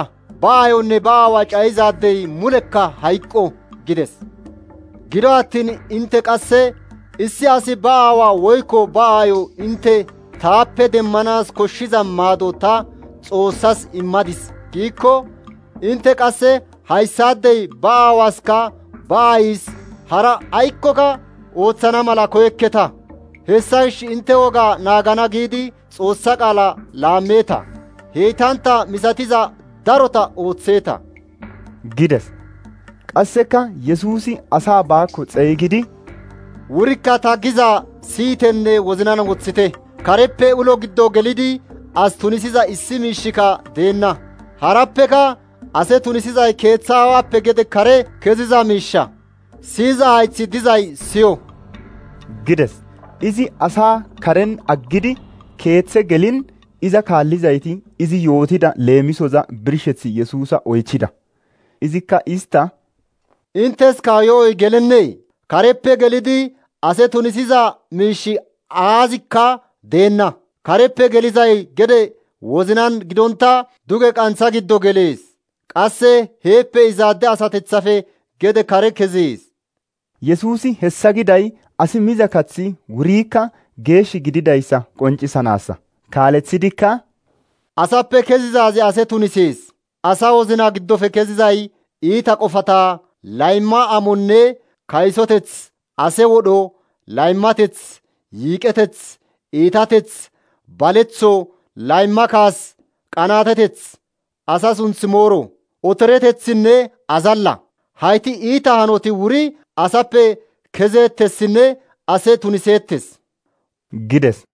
ba aayonne ba aawa cayizaadey mulekka hayqqo» gides. Gido attiin intte qasse issi asi ba aawa woykko ba aayo intte taappe demmanaas koshshiza maado ta Xoossas immadis giikko intte qasse hayssaadey ba aawaska ba aayis hara aykkoka ooththana mala koyekketa. Hessa gishshi intte woga naagana giidi Xoossa qaala laammeeta. Heytantta misatiza darota ooththeeta gides. Qasseka Yesuusi asaa baakko xeygidi, «Wurikka ta giza siyitenne wozinan woththite. Kareppe ulo giddo gelidi as tunisiza issi miishshika deenna. Harappeka ase tunisizay keeththa aawaappe gede kare keziza miishsha. Siyiza hayththi dizay siyo» gides. Izi asaa karen aggidi keeththe gelin iza kaallizayti izi yootida leemisoza birshethi Yesuusa oychida. Izikka istta, «Inttes kaayoy gelennee? Kareppe gelidi ase tunisiza miishshi aazikka deenna. Kareppe gelizay gede wozinan gidonta duge qantha giddo gelees. Qasse heeppe izaade asatethafe gede kare kezees.» Yesuusi hessa giday asi miza kathi wuriikka geeshshi gididayssa qoncisanaassa. Kaalethidikka, «Asappe kezizaazi ase tunisees. Asa wozina giddofe kezizay iita qofata, layma amonne kaysoteth, ase wodho, laymateth, yiiqeteth, iitateth, baletho, layma kaas, qanaateteth, asa sunth mooro, otoretethinne azalla. Hayti iita hanoti wuri asappe kezeettessinne ase tuniseettes» gides.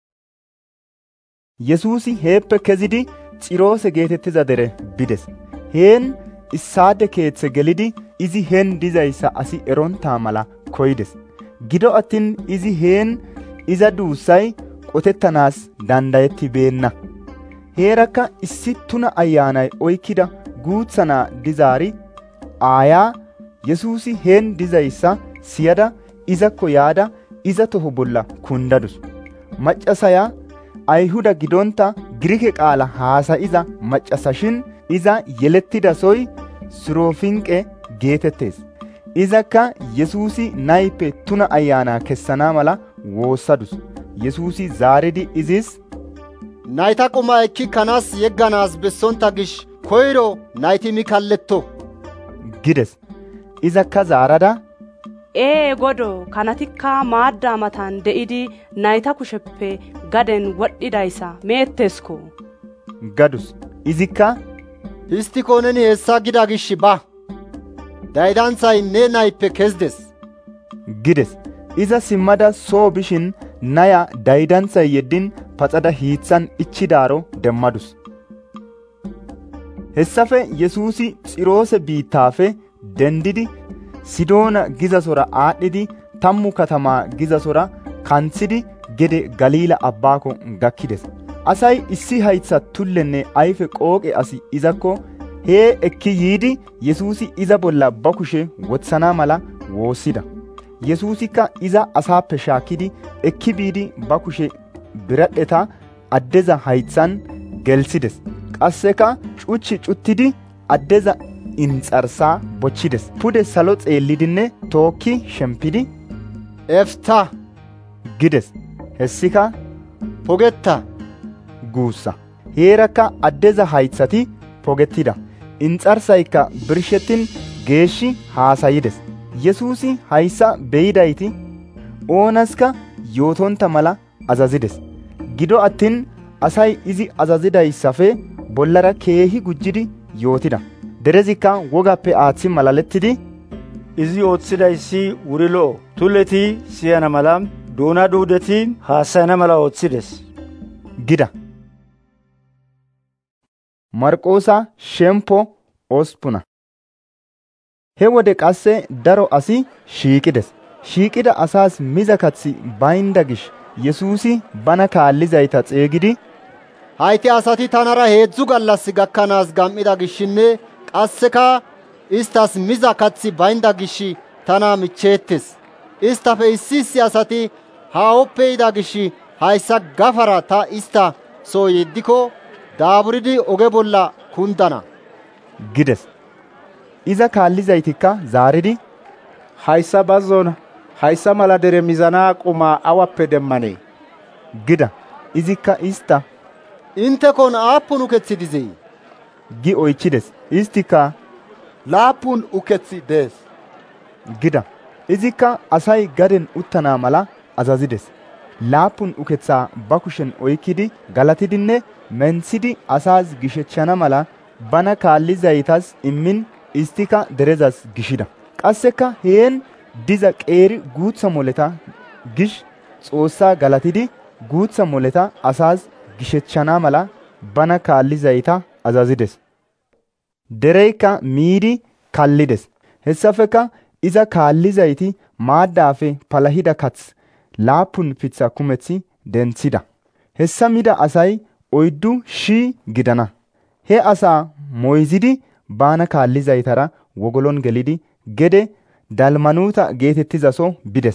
Yesuusi heeppe kezidi Xiroose geetettiza dere bides. Heen issaade keeththe gelidi izi heen dizayssa asi erontaa mala koyides. Gido attin izi heen iza duussay qotettanaas dandayettibeenna. Heerakka issi tuna ayyaanay oykkida guutha naa dizaari aayaa Yesuusi heen dizayssa siyada izakko yaada iza toho bolla kundadus. Maccasaya Ayhuda gidonta Girike qaala haasayiza maccasashin iza yelettidasoy Siroofinqe geetettees. Izakka Yesuusi nayippe tuna ayyaanaa kessana mala woossadus. Yesuusi zaaridi izis, «Nayta quma ekki kanas yegganaas bessonta gish koyro nayti mi kalletto» gides. Izakka zaarada, «Ee Godoo, kanatikka maaddaa matan de'idi nayta kusheppe gaden wodhidayssa meettesko» gadus. Izikka, «Histiko neni hessa gida gish ba. Daydanthay ne nayippe kezides» gides. Iza simmada soo bishin naya daydanthay yeddin paxada hiithan ichidaaro demmadus. Hessafe Yesuusi Xiroose biittaafe dendidi Sidoona gizasora aadhdhidi tammu katamaa gizasora kanthidi gede Galiila abbaako gakkides. Asay issi haytha tullenne ayfe qooqe asi izakko hee ekki yiidi Yesuusi iza bolla ba kushe wothana mala woossida. Yesuusikka iza asaappe shaakkidi ekki biidi ba kushe biradheta addeza haythan gelsides. Qasseka cuchi cuttidi addeza inxarsaa bochides. Pude salo xeellidinne tookki shempidi, «Efta» gides. Hessika «Pogetta» guussa. Heerakka addeza haythati pogettida. Inxarsaykka birshettin geeshshi haasayides. Yesuusi hayssa beyidayti oonaska yootonta mala azazides. Gido attin asay izi azazidayssafe bollara keehi gujjidi yootida. Derezikka wogappe aaththi malalettidi, izi ooththidayssi wuri lo'o. Tulletii siyana mala, doona duudetii haasayana mala ooththides gida. Marqoosa shempo ospuna. He wode qasse daro asi shiiqides. Shiiqida asaas miza kathi baynda gish Yesuusi bana kaallizayta xeygidi, «Hayti asati tanara heedzdzu gallas gakkanaas gam7ida gishinne qasseka istas miza kathi baynda gish tana micheettes. Istafe issi issi asati haahoppe yida gish hayssa gafara ta ista soo yeddiko daaburidi oge bolla kundana. gides. Iza kaallizaytikka zaaridi, hayssa bazzona hayssa mala dere mizanaa qumaa awappe demmanee? gida. Izikka ista, inte kon aappun ukeththi dizee? gi oychides. Istika, laappun ukeththi dees gida. Izikka asay gaden uttanaa mala azazides. Laappun ukethaa ba kushen oykkidi galatidinne mentsidi asaas gishechchana mala bana kaallizaytas immin istika derezas gishida. Qasseka heen diza qeeri guutha moleta gish Xoossaa galatidi guutha moleta asaas gishechchana mala bana kaallizayta azazides. Dereykka miidi kallides. Hessafeka iza kaallizayti maaddaafe palahida kath laappun pitsa kumethi denthida. Hessa mida asay oyddu shii gidana. He asaa moyzidi bana kaallizaytara wogolon gelidi gede Dalmanuuta geetettizaso bides.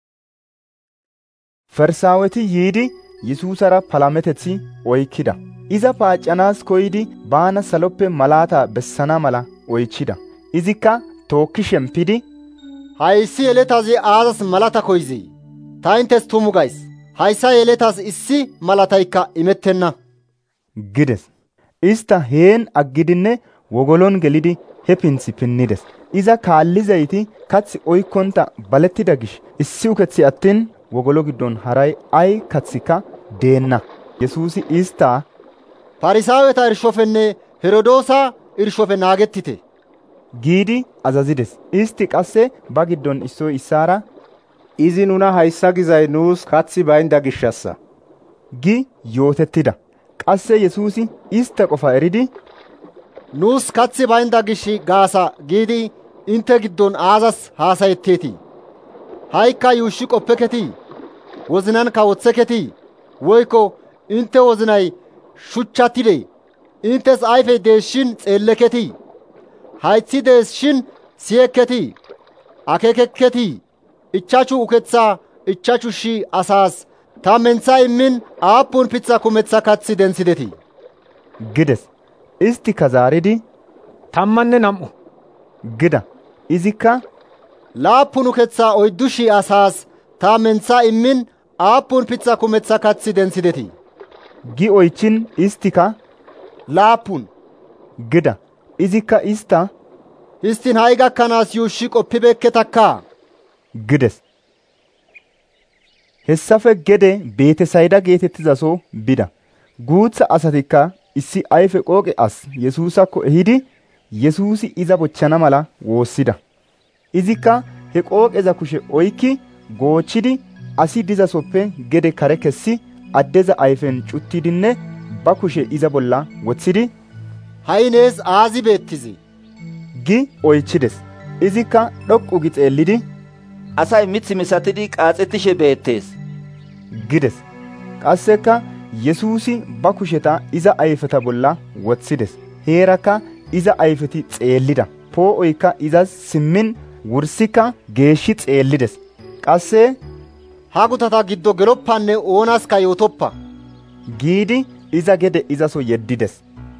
Farsaaweti yiidi Yesuusara palametethi oykkida. Iza paaccanaas koyidi baana saloppe malaata bessana mala oychida. Izikka tookki shempidi, hayssi yeletazi aazas malata koyzee? Ta intes tumu gays, hayssa yeletas issi malataykka imettenna gides. Ista heen aggidinne wogolon gelidi he pinthi pinnides. Iza kaallizayti kathi oykkonta balettida gish issi ukethi attin wogolo giddon haray ay kathika deenna. Yesuusi istaa, Farisaaweta irshofenne Herodoosa irshofe naagettite giidi azazides. Isti qasse ba giddon issoy issaara, izi nuna hayssa gizay nuus kathi baynda gishshassa gi yootettida. Qasse Yesuusi ista qofa eridi, nuus kathi baynda gish gaasa giidi inte giddon aazas haasayetteetii? Ha'ikka yuushshi qoppeketii? Wozinan kawotseketii? Woykko inte wozinay shuchchatide? Intes ayfey dees shin xeelleketii? Haythi dees shin siyekketii? Akeekekketii? Ichachu ukethaa ichachu shii asaas ta mentha immin aappun pitsa kumetha kathi densidetii? gides. Istika zaaridi, tammanne nam'u gida. Izikka, laappun ukethaa oyddu shii asaas ta mentha immin aappun pitsa kumetha kathi densidetii? gi oychin istika, laappun gida. Izikka ista, histin ha'i gakkanaas yuushshi qoppibeekketakkaa gides. Hessafe gede Beetesayda geetettizaso bida. Guutha asatikka issi ayfe qooqe as Yesuusakko ehidi Yesuusi iza bochchana mala woossida. Izikka he qooqeza kushe oykki goochchidi asi dizasoppe gede kare kessi addeza ayfen cuttidinne ba kushe iza bolla woththidi, ha'i nees aazi beettizee? gi oychides. Izikka dhoqqu gi xeellidi, asay mith misatidi qaaxettishe beettees gides. Qasseka Yesuusi ba kusheta iza ayfeta bolla wothides. Heerakka iza ayfeti xeellida. Poo'oykka izas simmin wursikka geeshshi xeellides. Qasse, ha gutata giddo geloppanne oonaska yootoppa giidi iza gede izaso yeddides.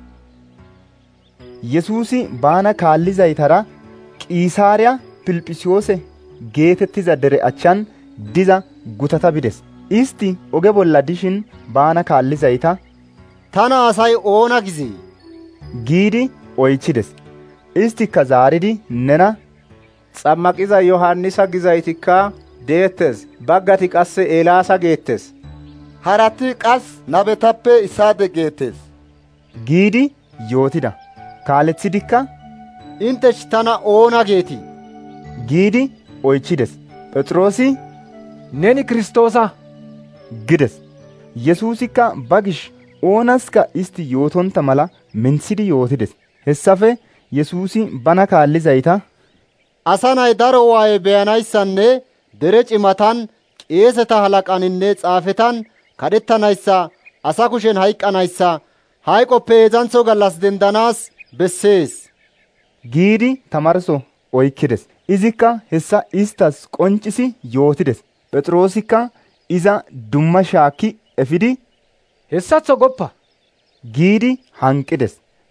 Yesuusi baana kaallizaytara Qiisaariya Piliphisyoose geetettiza dere achchan diza gutata bides. Isti oge bolla dishin baana kaallizayta, tana asay oona gizee? giidi oychides. Istikka zaaridi, nena xammaqiza Yohannisa gizaytikka deettes, baggati qasse Eelaasa geettes, harati qas nabetappe isaade geettes giidi yootida. Kaalethidikka, intesh tana oona geetii? giidi oychides. Phexroosi, neni Kiristoosa gides. Yesuusikka bagish oonaska isti yootonta mala minthidi yootides. Hessafe Yesuusi bana kaallizayta, asa nay daro waaye beyanayssanne dere cimatan qeeseta halaqaninne xaafetan kadhettanayssa asa kushen hayqqanayssa hayqoppe heedzantho gallas dendanaas bessees giidi tamarso oykkides. Izikka hessa istas qoncisi yootides. Phexroosikka iza dumma shaakki efidi, hessatho goppa giidi hanqides.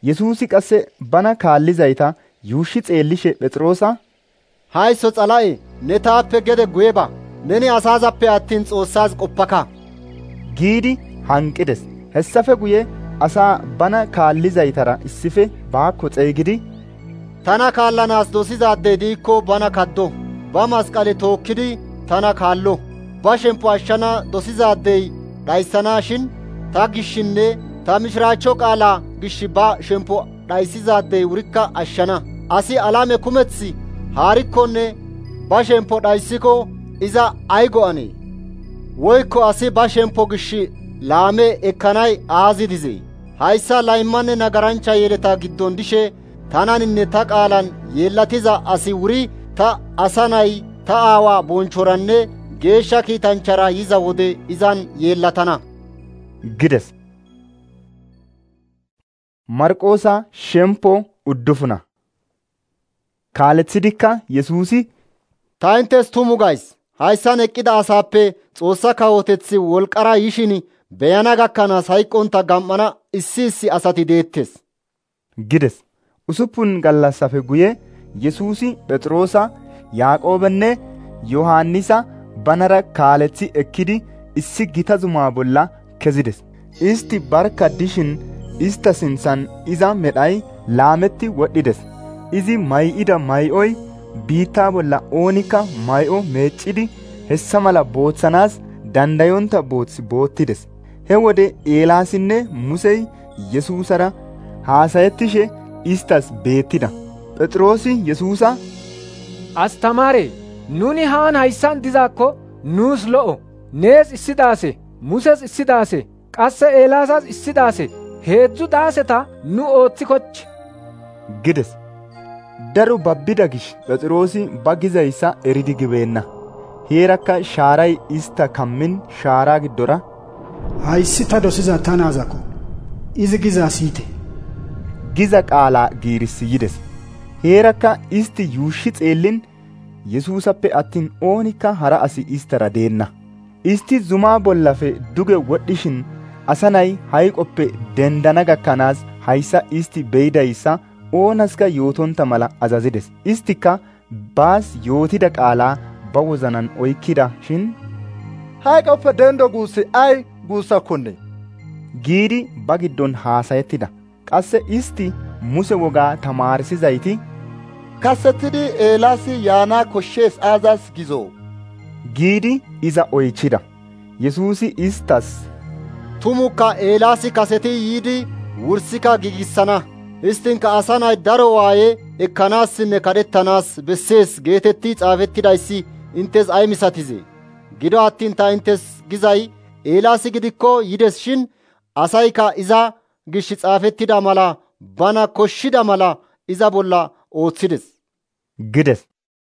yesuusi qasse bana kaallizayta yuushshi xeellishe phexroosa haysso xala'e ne taappe gede guye ba neni asaazappe attin xoossaas qoppaka giidi hanqides. hessafe guye asaa bana kaallizaytara issife baakko xeygidi tana kaallanaas dosizaadey diikko bana kaddo ba masqale tookkidi tana kaallo ba shemppo ashshana dosizaadey dhayssanaashin ta gishshinne ta mishiraachcho qaala gish ba shemppo dhayssizaadey wurikka ashshana asi alame kumeth haarikkonne ba shemppo dhayssiko iza ay go'anee woykko asi ba shemppo gish laame ekkanay aazi dizee hayssa laymanne nagarancha yeleta giddon dishe tananinne ta qaalan yeellatiza asi wuri ta asanay ta aawa bonchoranne geeshsha kiitanchara yiza wode izan yeellatana gides. marqoosa shemppo uddufuna kaalethidikka yesuusi ta intes tumu gays hayssan eqqida asaappe Xoossa kawoteththi wolqara yishin beyana gakkanaas hayqqonta gam''ana issi issi asati deettes gides. usuppun gallassafe guye yesuusi phexroosa yaaqoobenne yohaannisa banara kaalethi ekkidi issi gita zumaa bolla kezides. isti barka dishin ista sinthan iza medhay laametti wodhides. izi may'ida may'oy biittaa bolla oonikka may'o meeccidi hessa mala booththanaas dandayonta booththi boottides. he wode eelaasinne musey yesuusara haasayettishe istas beettida. phexroosi yesuusa astamaare nuni haan hayssan dizaakko nuus lo'o nees issi daase muses issi daase qasse eelaasas issi daase heedzdzu daaseta nu ooththikochi gides. daro babbida gish phexroosi ba gizayssa eridi gibeenna. heerakka shaaray ista kammin shaaraa giddora hayssi ta dosiza ta naazakko izi gizaa siyite giza qaalaa giirissi yides. heerakka isti yuushshi xeellin yesuusappe attin oonikka hara asi istara deenna. isti zumaa bollafe duge wodhishin asanay hayqoppe dendana gakkanaas hayssa isti beydayssa oonaska yootonta mala azazides. istikka baas yootida qaalaa ba wozanan oykkida shin hayqoppe dendo guussi ay guussakkonne giidi ba giddon haasayettida. qasse isti muse wogaa tamaarsizayti kasetidi eelaasi yaanaa koshshees aazas gizoo giidi iza oychida. yesuusi istas tumukka eelaasi kaseti yiidi wursika giigissana istinka asanay daro waaye ekkanaassinne kadhettanaas bessees geetetti xaafettidayssi intes ay misatizee gido attin ta intes gizay eelaasi gidikko yides shin asayka iza gish xaafettida mala bana koshshida mala iza bolla ooththides gides.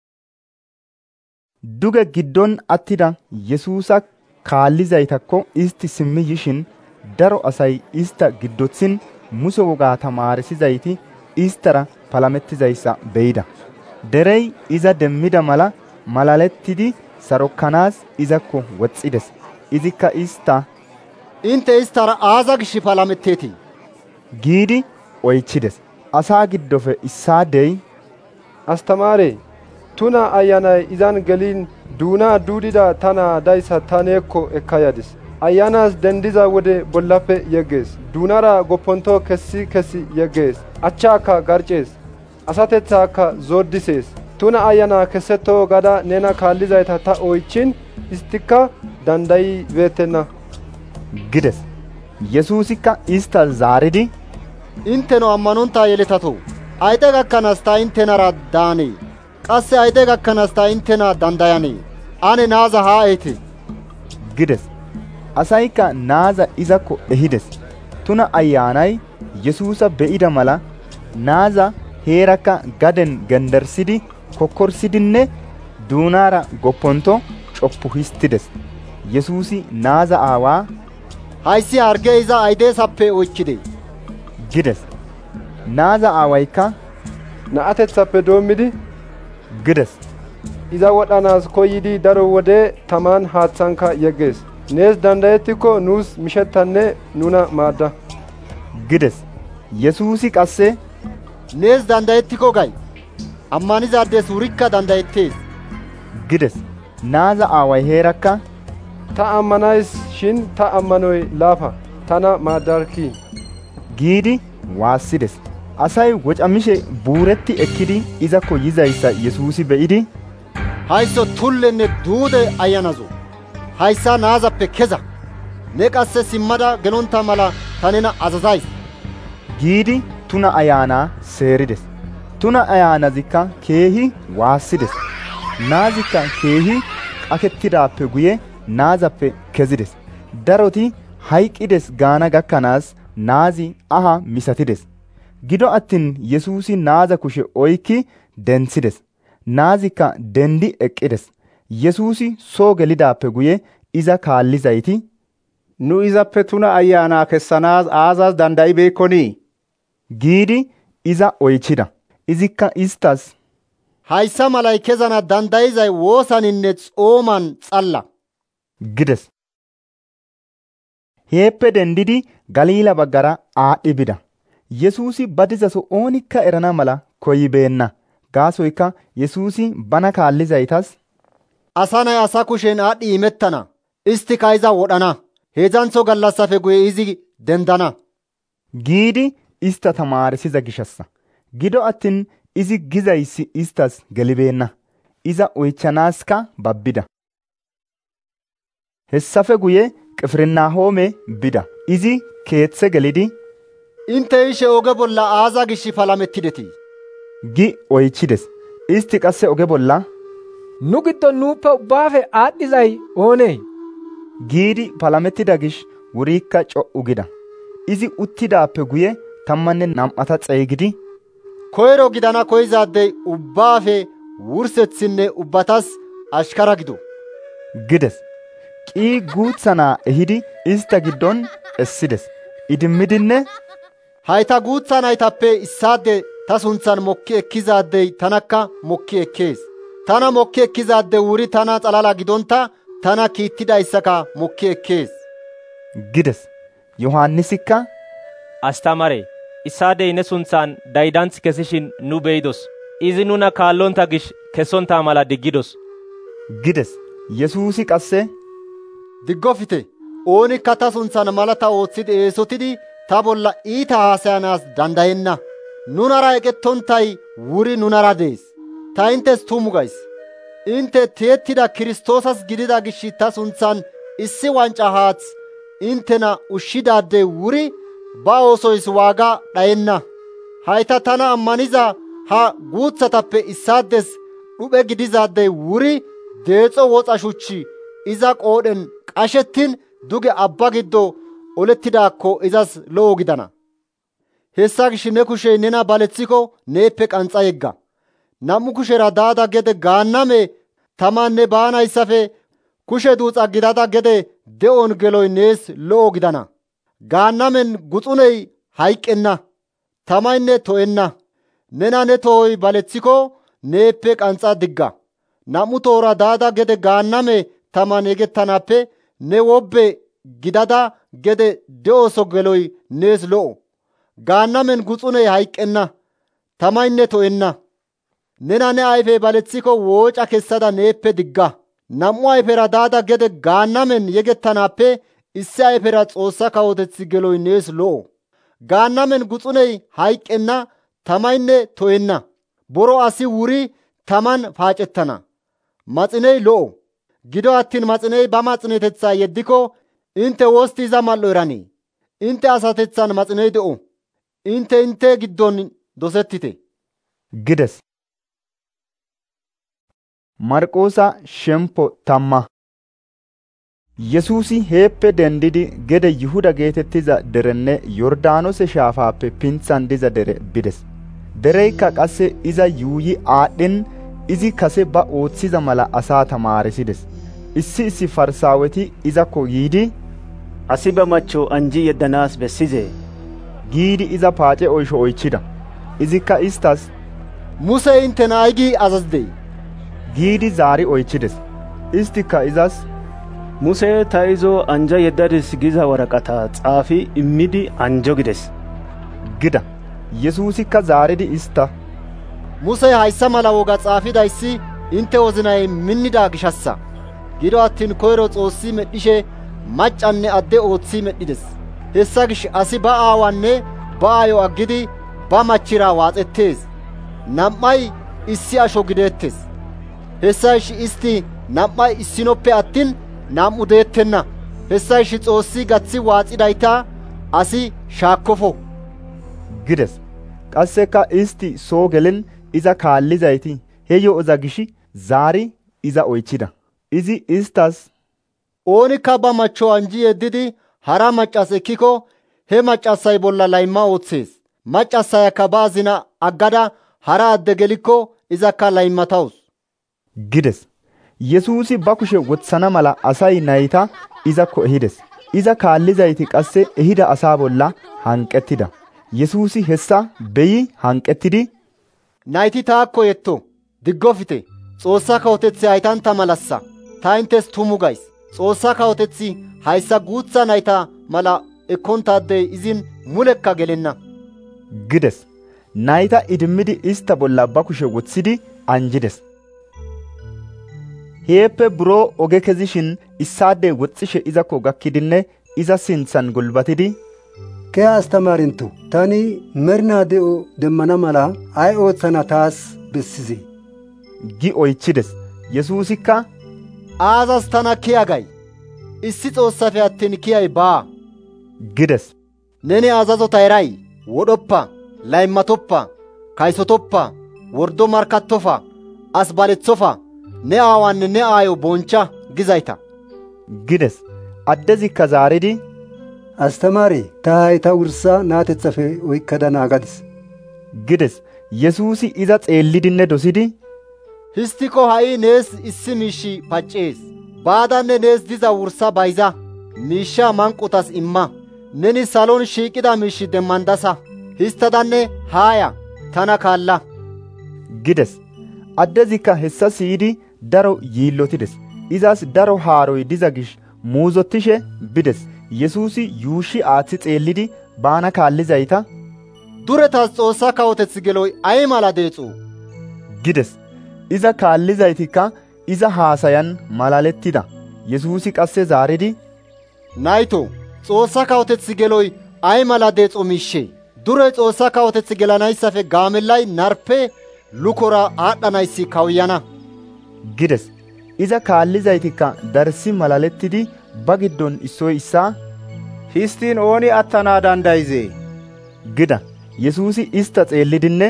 duge giddon attida yesuusa kaallizaytakko isti simmi yishin daro asay ista giddothin muse wogaa tamaarsizayti istara palamettizayssa beyida. derey iza demmida mala malalettidi sarokkanaas izakko woxxides. izikka ista inte istara aaza gish palametteetii giidi oychides. asaa giddofe issaadey astamaare tuna ayyaanay izan geliin duunaa duudida tana dayssa ta neekko ekka yadis. ayyaanaas dendiza wode bollappe yeggees duunara goppontoo kessi kessi yeggees achchaakka garcees asatethaakka zooddisees. tuna ayyaana kessettoo gada nena kaallizayta ta oychin istikka dandayi beettenna gides. yesuusikka ista zaaridi inteno ammanonta yeletatoo ayde gakkanaas ta intenara daanee qasse ayde gakkanaas ta intena dandayanee ane naaza haa ehite gides. asaykka naaza izakko ehides. tuna ayyaanay yesuusa be'ida mala naaza heerakka gaden gendersidi kokkorsidinne duunaara gopponto coppu histides. yesuusi naaza aawaa hayssi hargee iza aydeesappe oychide gides. naaza aawaykka na'atethappe doommidi gides. iza wodhanaas koyidi daro wode tamaan haaththanka yeggees nees dandayettikko nuus mishettanne nuna maadda gides. Yesuusi qasse nees dandayettiko gay ammanizaades wurikka dandayettees gides. Naaza aaway heerakka ta ammanays shin ta ammanoy laafa tana maadarkii giidi waassides. Asay wocamishe buuretti ekkidi izakko yizayssa Yesuusi be'idi haysso tullenne duude ayyanazo hayssa naazappe keza ne qasse simmada gelonta mala ta nena azazays giidi tuna ayaanaa seerides. Tuna ayaanazikka keehi waassides. Naazikka keehi qakettidaappe guye naazappe kezides. Daroti hayqides gaana gakkanaas naazi aha misatides. Gido attin Yesuusi naaza kushe oykki dentsides. Naazikka dendi eqqides. Yesuusi soo gelidaappe guye iza kaallizayti nu izappe tuna ayyaanaa kessanaas aazas dandayibeekkonii giidi iza oychida. Izikka istas hayssa malay kezana dandayizay woosaninne xooman xalla gides. Heeppe dendidi Galiila baggara aadhi bida. Yesuusi ba dizaso oonikka erana mala koyibeenna. Gaasoykka Yesuusi bana kaallizaytas asa nay asa kushen aadhi imettana istika iza wodhana heedzantho gallassafe guye izi dendana giidi ista tamaarisiza gishassa. Gido attin izi gizayssi istas gelibeenna. Iza oychanaaska babbida. Hessafe guye Qifirnaahoome bida. Izi keethe gelidi inte ishe oge bolla aaza gishi palamettidetii gi oychides. Isti qasse oge bolla nu giddon nuuppe ubbaafe aadhizay oonee giidi palamettida gish wuriikka co'u gida. Izi uttidaappe guye tammanne nam'ata xeygidi koyro gidana koyizaadey ubbaafe wursethinne ubbatas ashkara gido gides. Qii guutha naa ehidi ista giddon essides. Idimmidinne hayta guutha naytappe issaade ta sunthan mokki ekkizaadey tanakka mokki ekkees. Tana mokki ekkizaade wuri tana xalala gidonta tana kiittidayssaka mokki ekkees gides. Yohaannisikka astamare issaadey ne sunthan daydanth kesishin nu beyidos. Izi nuna kaallonta gish kessonta mala diggidos gides. Yesuusi qasse diggofite oonikka ta sunthan malata ooththidi eesotidi ta bolla iita haasayanaas dandayenna. Nunara eqettontay wuri nunara dees. Ta intes tumu gays inte tiyettida Kiristoosas gidida gish ta sunthan issi wanca haath intena ushshidaadey wuri ba oosoys waaga dhayenna. Hayta tana ammaniza ha guuthatappe issaades dhuphe gidizaadey wuri deexo woxa shuchchi iza qoodhen qashettin duge abba giddo olettidaakko izas lo'o gidana. Hessa gish ne kushey nena balethiko neeppe qanxa yegga. Nam'u kushera daada gede gaanname tamanne baanayssafe kushe duuxa gidada gede de'on geloy nees lo'o gidana. Gaannamen guxuney hayqqenna tamaynne to'enna. Nena ne tohoy balethiko neeppe qanxa digga. Nam'u tohora daada gede gaanname taman yegettanaappe ne wobbe gidada gede de'oso geloy nees lo'o. Gaannamen guxuney hayqqenna tamaynne to'enna. Nena ne ayfe balethiko wooca kessada neeppe digga. Nam'u ayfera daada gede gaannamen yegettanaappe issi ayfera Xoossa kawotethi geloy nees lo'o. Gaannamen guxuney hayqqenna tamaynne to'enna. Boro asi wuri taman paacettana. Maxiney lo'o. Gido attin maxiney ba maxinetethaa yeddiko inte wosti iza mal'o eranii? Inte asatethan maxiney de'o. Inte inte giddon dosettite gides. Marqoosa shempo tamma. Yesuusi heeppe dendidi gede Yihuda geetettiza derenne Yordaanose shaafaappe pinthan diza dere bides. Dereykka qasse iza yuuyi aadhin izi kase ba ooththiza mala asaa tamaarisides. Issi issi farsaaweti izakko yiidi asi ba macho anji yeddanaas bessizee giidi iza paace oysho oychida. Izikka istas Musey intena aygi azazidee giidi zaari oychides. Istikka izas Musee ta izo anja yeddadis giza waraqata xaafi immidi anjo gides gida. Yesuusikka zaaridi istta, Musey hayssa mala woga xaafidayssi inte wozinay minnida gishassa. Gido attin koyro Xoossi medhishe maccanne adde ooththi medhides. Hessa gish asi ba aawanne ba aayo aggidi ba machchira waaxettees. Nam"ay issi asho gideettes. Hessa ishi isti nam"ay issinoppe attin nam"u deettenna. Hessa ishi Xoossi gaththi waaxidayta asi shaakkofo gides. Qasseka isti soo gelin iza kaallizayti he yo'oza gishi zaari iza oychida. Izi istas, oonikka ba macho anji yeddidi hara maccas ekkiko he maccassay bolla layma ooththees. Maccassayakka ba azina aggada hara adde gelikko izakka laymatawus gides. Yesuusi ba kushe wothana mala asay nayta izakko ehides. Iza kaallizayti qasse ehida asaa bolla hanqettida. Yesuusi hessa beyi hanqettidi, nayti taakko yetto, diggofite. Xoossaa kawotetsi haytanta malassa. Ta intes tumu gays. Xoossaa kawotetsi hayssa guutha nayta mala ekkontaadey izin mulekka gelenna gides. Nayta idimmidi ista bolla ba kushe wothidi anjides. Heeppe buroo oge kezishin issaadey woxxishe izakko gakkidinne iza sinthan gulbatidi, Ke astamaarintu tani mernaa de'o demmana mala ay oothana taas bessizee? gi oychides. Yesuusikka, aazas tana kiya gay? Issi Xoossafe attin kiyay baa gides. Neni azazota eray? Wodhoppa, laymatoppa, kaysotoppa, wordo markkattofa, as balethofa, ne aawaanne ne aayo boncha gizayta gides. Addezikka zaaridi, Astamaari, ta hayta wursa naatethafe oykkada naagadis gides. Yesuusi iza xeellidinne dosidi, histiko ha'i nees issi miishi paccees. Baadanne nees diza wursa bayza, miishsha manqotas imma. Neni salon shiiqida miishi demmandasa. Histadanne haaya, tana kaalla gides. Addezikka hessa siyidi daro yiillotides. Izas daro haaroy diza gish muuzottishe bides. Yesuusi yuushi aaththi xeellidi baana kaallizayta, duretas Xoossaa kawotetsi geloy ay mala deexu gides. Iza kaallizaytikka iza haasayan malalettida. Yesuusi qasse zaaridi, nayto, Xoossaa kawotetsi geloy ay mala deexo miishshee? Dure Xoossaa kawotetsi gelanayssafe gaamellay narpe lukora aadhanayssi kawuyana gides. Iza kaallizaytikka darsi malalettidi ba giddon issoy issaa, Histiin ooni attanaa dandayizee? gida. Yesuusi ista xeellidinne,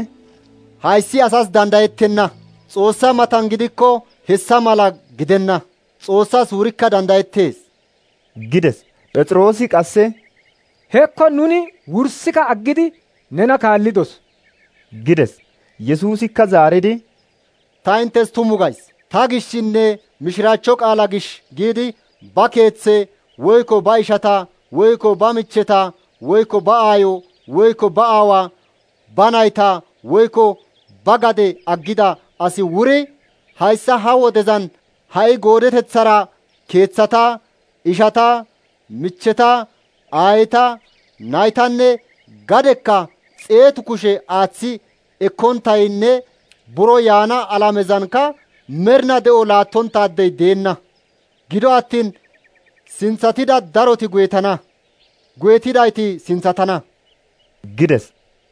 hayssi asas dandayettenna. Xoossaa matan gidikko hessa mala gidenna. Xoossaas wurikka dandayettees gides. Phexroosi qasse, hekko nuni wursika aggidi nena kaallidos gides. Yesuusikka zaaridi, ta intes tumu gays. Ta gishinne mishiraachcho qaala gish giidi ba keeththe woykko ba ishata woykko ba michcheta woykko ba aayo woykko ba aawa ba nayta woykko ba gade aggida asi wuri hayssa ha wodezan ha'i goodetethara keeththata, ishata, michcheta, aayeta, naytanne gadekka xeetu kushe aaththi ekkontaynne buro yaana alamezankka merna de'o laattontaadey deenna. Gido attin sinthatida daroti guyetana, guyetidayti sinthatana gides.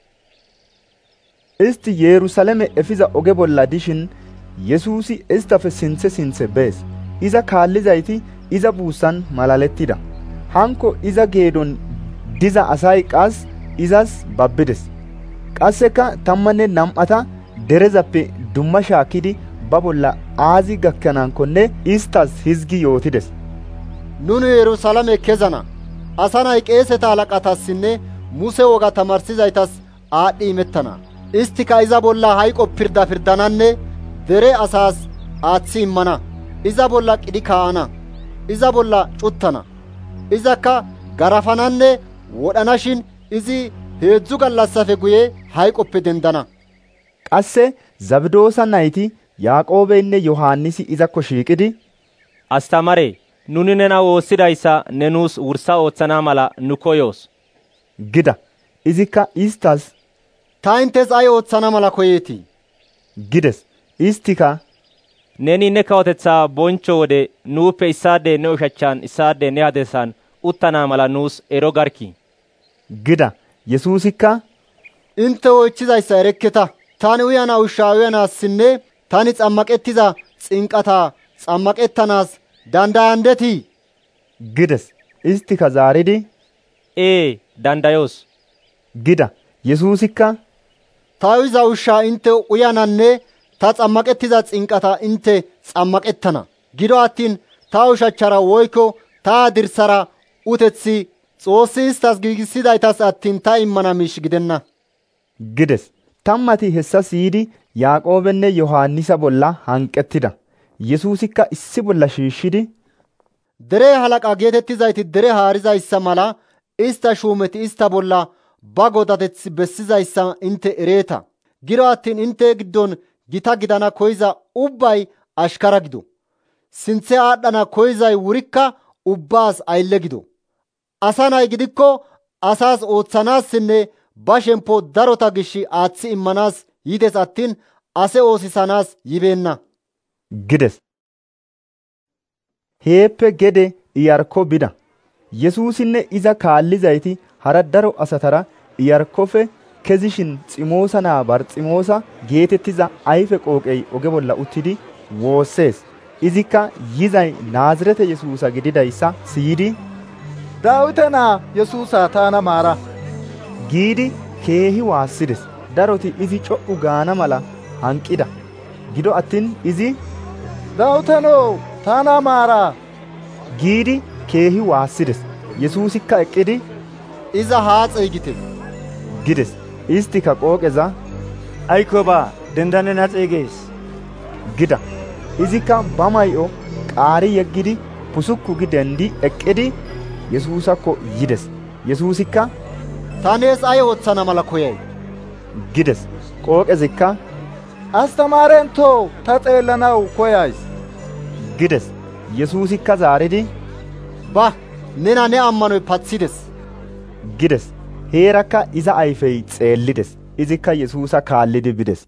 Isti Yerusaalame efiza oge bolla dishin Yesuusi istafe sinthe sinthe bees. Iza kaallizayti iza buussan malalettida. Hanko iza geedon diza asay qas izas babbides. Qasseka tammanne nam'ata derezappe dumma shaakkidi ba bolla aazi gakkanaankonne istas hizgi yootides. Nuni Yerusaalame kezana. Asa nay qeeseta halaqatassinne Muse woga tamarsizaytas aadhdhi imettana. Istika iza bolla hayqo pirda pirdananne dere asaas aaththi immana. Iza bolla qidhi kaa'ana. Iza bolla cuttana. Izakka garafananne wodhanashin izi heedzdzu gallassafe guye hayqoppe dendana. Qasse Zabdoosa nayti Yaaqoobeynne Yohaannisi izakko shiiqidi, Astamare, nuni nena woossidayssa ne nuus wursa oothana mala nu koyoos gida. izikka istas, ta intes ay ooththana mala koyeetii? gides. Istika, neni ne kawotethaa boncho wode nuuppe issaade ne ushachan issaade ne hadirsan uttana mala nuus ero garki gida. Yesuusikka, inte oychizayssa erekketa. Tani uyana ushshaa uyanaassinne tani xammaqettiza xinqataa xammaqettanaas dandayandetii? gides. Istika zaaridi, ee dandayoos gida. Yesuusikka, ta uyiza ushshaa inte uyananne ta xammaqettiza xinqataa inte xammaqettana. Gido attiin ta ushachchara woykko ta hadirsara utethi Xoossi istas giigissidaytas attiin ta immana miish gidenna gides. Tammati hessa siyidi Yaaqoobenne Yohaannisa bolla hanqettida. Yesuusikka issi bolla shiishshidi, dere halaqa geetettizayti dere haarizayssa mala ista shuumeti ista bolla ba godateth bessizayssa inte ereeta. Gido attiin inte giddon gita gidana koyza ubbay ashkara gido. Sinthe aadhdhana koyzay wurikka ubbaas aylle gido. Asa nay gidikko asaas ooththanaassinne ba shemppo darota gishi aaththi immanaas yides attin ase oosisanaas yibeenna gides. Heeppe gede Iyarkko bida. Yesuusinne iza kaallizayti hara daro asatara Iyarkkofe kezishin Ximoosa naa Barximoosa geetettiza ayfe qooqey oge bolla uttidi woossees. Izikka yizay Naazirete Yesuusa gididayssa siyidi, Daawite naa Yesuusa taana maara giidi keehi waassides. Daroti izi co'u gaana mala hanqida. Gido attin izi, Daawitenoo taana maara giidi keehi waassides. Yesuusikka eqqidi, iza haa xeygite gides. Istika qooqeza, Aykobaa dendane na xeegees gida. Izikka ba may'o qaari yeggidi pusukku gi dendi eqqidi Yesuusakko yides. Yesuusikka, ta nees ay ooththana mala koyay? gides. Qooqezikka, Astamaarentoo ta xeellanaw koyays gides. Yesuusikka zaaridi, ba nena ne ammanoy pathides gides. Heerakka iza ayfey xeellides. Izikka Yesuusa kaallidi bides.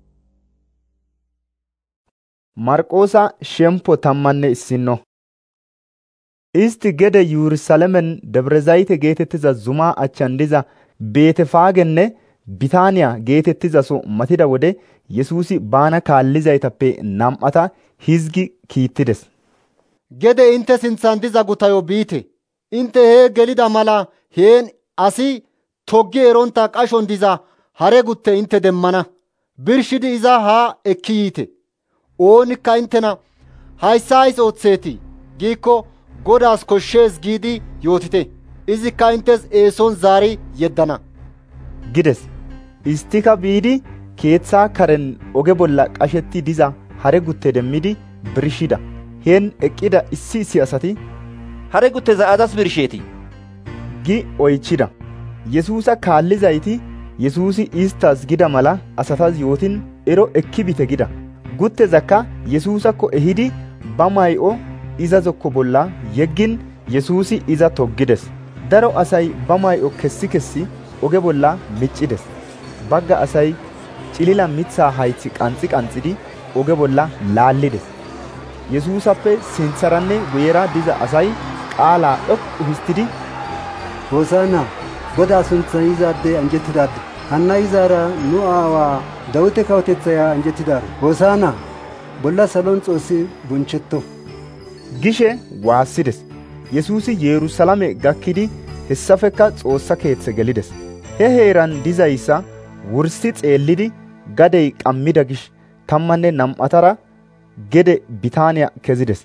Marqoosa shempo tammanne issinno. Isti gede Yerusalemen Debre Zayite geetettiza zumaa achchan diza Beetefaagenne Bitaaniyaa geetettizaso matida wode Yesuusi baana kaallizaytappe nam'ata hizgi kiittides. Gede inte sinthan diza gutayo biite. Inte hee gelida mala heen asi toggi eronta qashon diza hare gutte inte demmana. Birshidi iza haa ekki yiite. Oonikka intena hayssa ays ooththeetii giikko Godaas koshshees giidi yootite. Izikka intes eeson zaari yeddana gides. Istika biidi keeththaa karen oge bolla qashetti diza hare gutte demmidi birshida. Heen eqqida issi issi asati, hare gutteza azas birsheetii? gi oychida. Yesuusa kaallizayti Yesuusi istas gida mala asatas yootin ero ekki bite gida. Guttezakka Yesuusakko ehidi ba may'o iza zokko bolla yeggin Yesuusi iza toggides. Daro asay ba may'o kessi kessi oge bolla miccides. Bagga asay cilila mithaa haythi qanxi qanxidi oge bolla laallides. Yesuusappe sintharanne guyera diza asay qaalaa dhoqqu histidi, Hosaana, Godaa sunthan yizaadde anjettidaadde. Hanna izaara nu aawaa Dawite kawoteththaya anjettidaaro. Hosaana, bolla salon Xoossi bonchetto gishe waassides. Yesuusi Yerusaalame gakkidi hessafekka Xoossa keethe gelides. He heeran dizayssa wursi xeellidi gadey qammida gish tammanne nam'atara gede Bitaaniyaa kezides.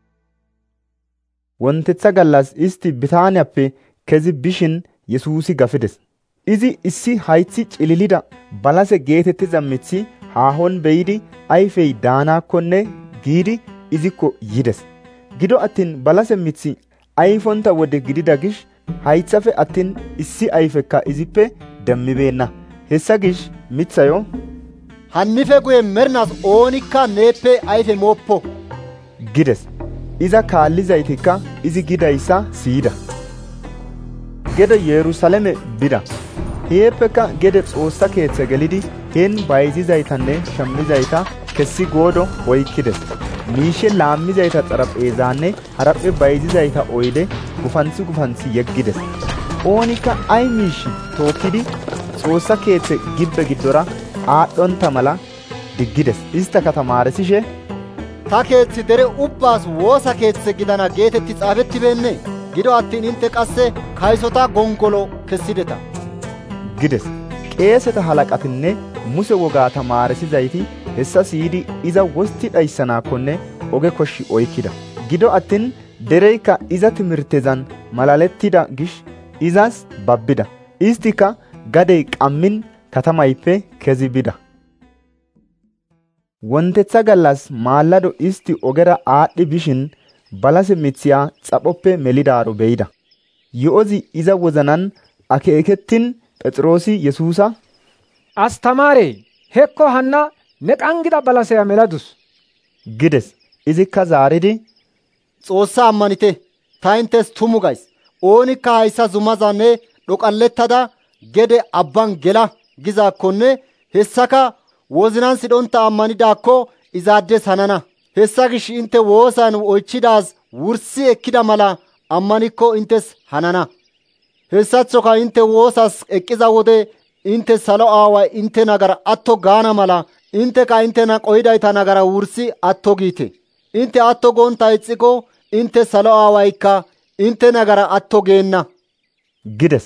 Wontetha gallas isti Bitaaniyappe kezi bishin Yesuusi gafides. Izi issi haythi cililida balase geetettiza mithi haahon be'idi ayfey daanaakkonne giidi izikko yides. Gido attin balase mithi ayfonta wode gidida gish haythafe attin issi ayfekka izippe demmibeenna. Hessa gish mithayo, hannife guye mernas oonikka neeppe ayfe mooppo gides. Iza kaallizaytikka izi gidayssa siyida. Gede Yerusaalame bida. heeppekka gede Xoossa keeththe gelidi heen bayzizaytanne shammizayta kessi goodo oykkides. Miishe laammizayta xarapheezaanne haraphe bayzizayta oyde gufansi gufansi yeggides. Oonikka ay miishi tookkidi Xoossa keeththe gibbe giddora aadhdhonta mala diggides. Isttaka tamaarisishe, ta keeththi dere ubbaas woosa keeththe gidana geetetti xaafettibeenne? Gido attiin intte qasse kaysota gongolo kessideta gides. Qeeseta halaqatinne Muse wogaa tamaarisizayti hessa siyidi iza wosti dhayssanaakkonne oge koshshi oykkida. Gido attin dereykka iza timirtezan malalettida gish izas babbida. Istika gadey qammin katamayppe kezi bida. Wontetha gallas maallado isti ogera aadhdhi bishin balase mithiyaa xaphoppe melidaaro be'ida. Yo'ozi iza wozanan akeekettin Phexroosi Yesuusa, Astamaaree, hekko hanna ne qanggida balaseya meladus gides. Izikka zaaridi, Xoossa ammanite, ta inttes tumu gays. Oonikka hayssa zumazanne dhoqallettada gede abban gela gizaakkonne hessaka wozinan sidhonta ammanidaakko izaaddes hanana. Hessa gish inte woosan oychidaas wursi ekkida mala ammanikko intes hanana. Hessaththoka inte woosas eqqiza wode inte salo aaway inte nagara atto gaana mala inteka intena qohidayta nagara wursi atto giite. Inte atto goonta ixxiko inte salo aawaykka inte nagara atto geenna gides.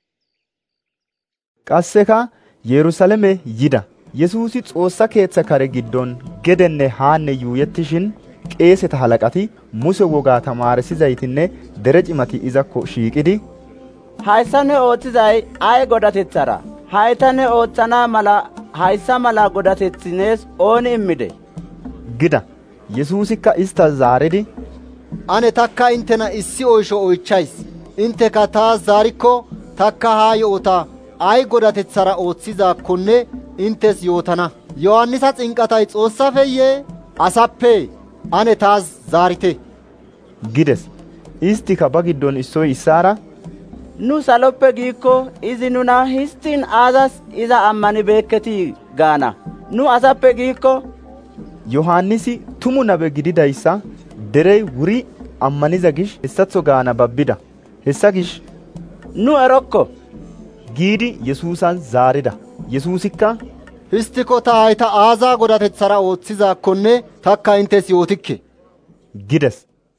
Qasseka Yerusaaleme yida. Yesuusi Xoossa keeththa kare giddon gedenne haanne yuuyettishin qeeseta halaqati Muse wogaa tamaarissizaytinne dere cimati izakko shiiqidi, hayssa ne ooththizay ay godatethara? Hayta ne ooththana mala hayssa mala godatethi nees ooni immide? gida. Yesuusikka istas zaaridi, ane takka intena issi oysho oychays. Inteka taas zaarikko takka haa yo'ota ay godatethara ooththizaakkonne intes yootana. Yohannisa xinqatay Xoossafeyye asappee? Ane taas zaarite gides. Istika ba giddon issoy issaara, nu saloppe giikko izi nuna histiin aazas iza ammanibeekketii gaana. Nu asappe giikko Yohannisi tumu nabe gididayssa derey wuri ammaniza gish hessatho gaana babbida. Hessa gish nu erokko giidi Yesuusan zaarida. Yesuusikka, histiko ta hayta aazaa godatethara ooththizaakkonne takka intes yootikke gides.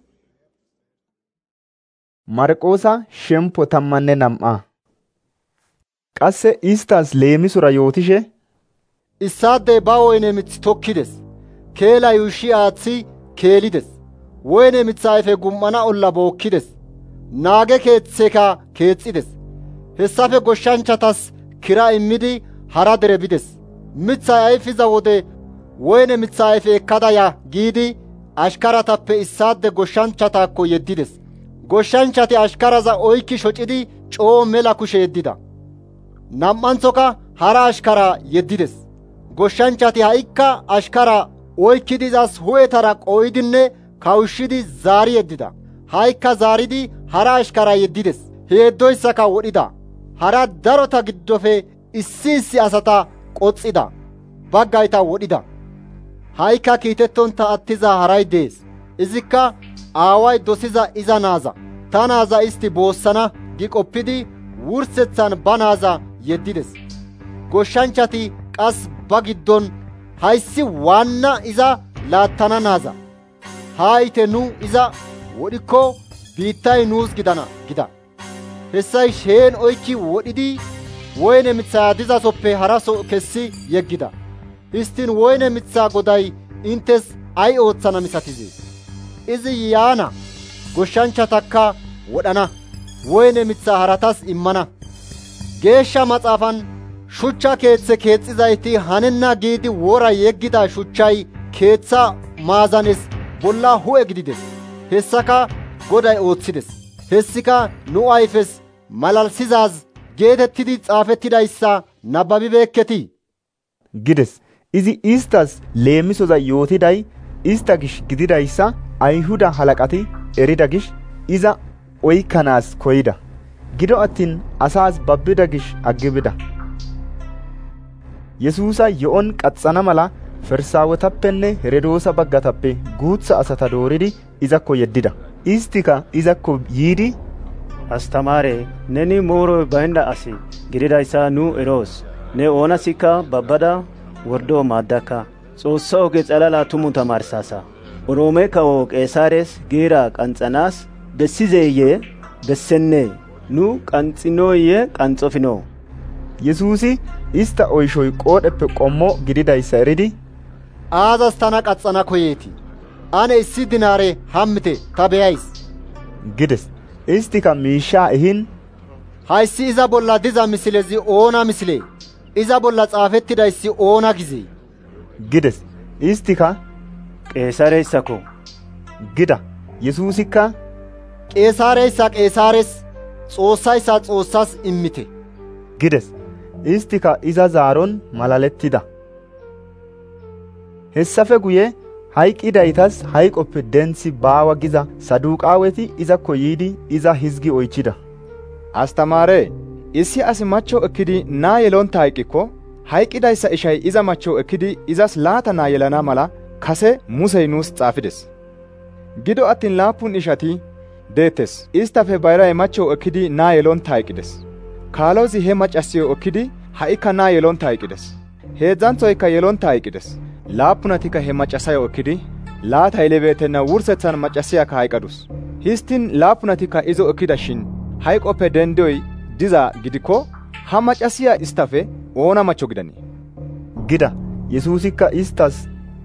Marqoosa shempo tammanne nam'aa. Qasse istas leemisora yootishe, issaadey ba woyne mith tokkides. Keela yuushshi aaththi keelides. Woyne mitha ayfe gum'ana olla bookkides. Naage keeththeka keexxides. Hessafe goshshanchatas kira immidi hara dere bides. Mithay ayfiza wode woyne mitha ayfe ekkada ya giidi ashkaratappe issaade goshshanchatakko yeddides. Goshshanchati ashkaraza oykki shocidi coo mela kushe yeddida. Nam'anthoka hara ashkara yeddides. Goshshanchati ha'ikka ashkara oykkidi izas hu'etara qooydinne kawushshidi zaari yeddida. Ha'ikka zaaridi hara ashkara yeddides. Heeddoyssaka wodhida. Hara darota giddofe issi issi asata qoxxida. Baggayta wodhida. Ha'ikka kiitettonta attiza haray dees. Izikka aaway dosiza iza naaza. Ta naaza isti boossana gi qoppidi wursethan ba naaza yeddides. Goshshanchati qas ba giddon hayssi waanna iza laattana naaza. Haayite nu iza wodhikko biittay nuus gidana gida. Hessay heen oykki wodhidi woyne mithaa dizasoppe haraso kessi yeggida. Histtiin woyne mithaa goday intes ay ooththana misatizee? Izi yaana goshshanchatakka wodhana, woyne mithaa haratas immana. Geeshsha maxaafan shuchcha keeththe keexxizayti hanenna giidi wora yeggida shuchchay keeththa maazanes bolla hu'e gidides. Hessaka Goday ooththides. Hessika nu ayfes malalisizaaz geetettidi xaafettidayssa nabbabibeekketii? gides. Izi istas leemisoza yootiday ista gish gididayssa Ayhuda halaqati erida gish iza oykkanaas koyida. gido attin asaas babbida gish aggibida. Yesuusa yo'on qaxxana mala Farsaawetappenne Herodoosa baggatappe guutsa asata dooridi izakko yeddida. Istika izakko yiidi, Astamaare, neni mooroy baynda asi gididayssa nu eroos. Ne oonasikka babbada wordoo maaddakka. Xoossa oge xalala tumu tamaarsaasa. Oroome kawo Qeesaares giira qanxanaas bessizeeyye bessennee? Nu qanxinooyye qanxofinoo? Yesuusi ista oyshoy qoodheppe qommo gididayssa eridi, Aazas tana qaxxana koyeeti? Ane issi dinaare hammite ta beyays. gides. Istika miishshaa ehin, Hayssi iza bolla diza misilezi oona misile? Iza bolla xaafettidayssi oona gizee? gides. Istika, Qeesaareyssako gida. Yesuusikka, Qeesaareyssa Qeesaares, Xoossayssa Xoossas immite. gides. Istika iza zaaron malalettida. Hessafe guye hayqqidaytas hayqoppe denthi baawa giza Saduqaaweti izakko yiidi iza hizgi oychida. Astamaare, issi asi macho ekkidi naa yelonta hayqqikko, hayqqidayssa ishay iza macho ekkidi izas laata naa yelana mala kase Musey nuus xaafides. Gido attin laappun ishati deettes. Istafe bayray macho ekkidi naa yelonta hayqqides. Kaalozi he macasiyo ekkidi ha'ikka naa yelonta hayqqides. Heedzdzanthoykka yelonta hayqqides. Laappunatikka he macasayo ekkidi laata yelebeetenna wursethan macasiyakka hayqadus. Histin laappunatikka izo ekkida shin hayqoppe dendoy diza gidikko ha macasiya istafe oona macho gidanii? gida. Yesuusikka istas,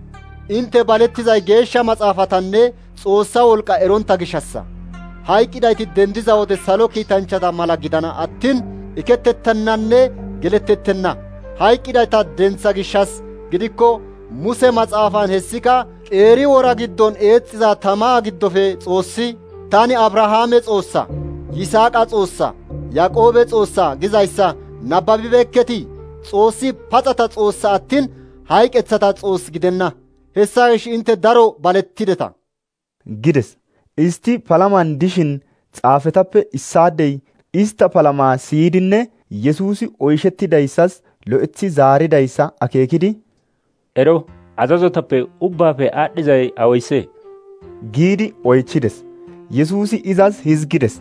Inte balettizay geeshsha maxaafatanne Xoossa wolqa eronta gishassa. Hayqqidayti dendiza wode salo kiitanchchata mala gidana attin ikettettennanne gelettettenna. Hayqqidayta dentsa gishshas gidikko Muse maxaafan hessika qeeri wora giddon eexxiza tamaa giddofe Xoossi, tani Abrahaame Xoossa, Yisaaqa Xoossa, Yaaqoobe Xoossa gizayssa nabbabibeekketii? Xoossi paxata Xoossa attin hayqethata Xoos gidenna. Hessa gish inte daro balettideta. gides. Isti palaman dishin xaafetappe issaadey ista palamaa siyidinne Yesuusi oyshettidayssas lo'ethi zaaridayssa akeekidi, Ero, azazotappe ubbaafe aadhdhizay awayse? giidi oychides. Yesuusi izas hizgides.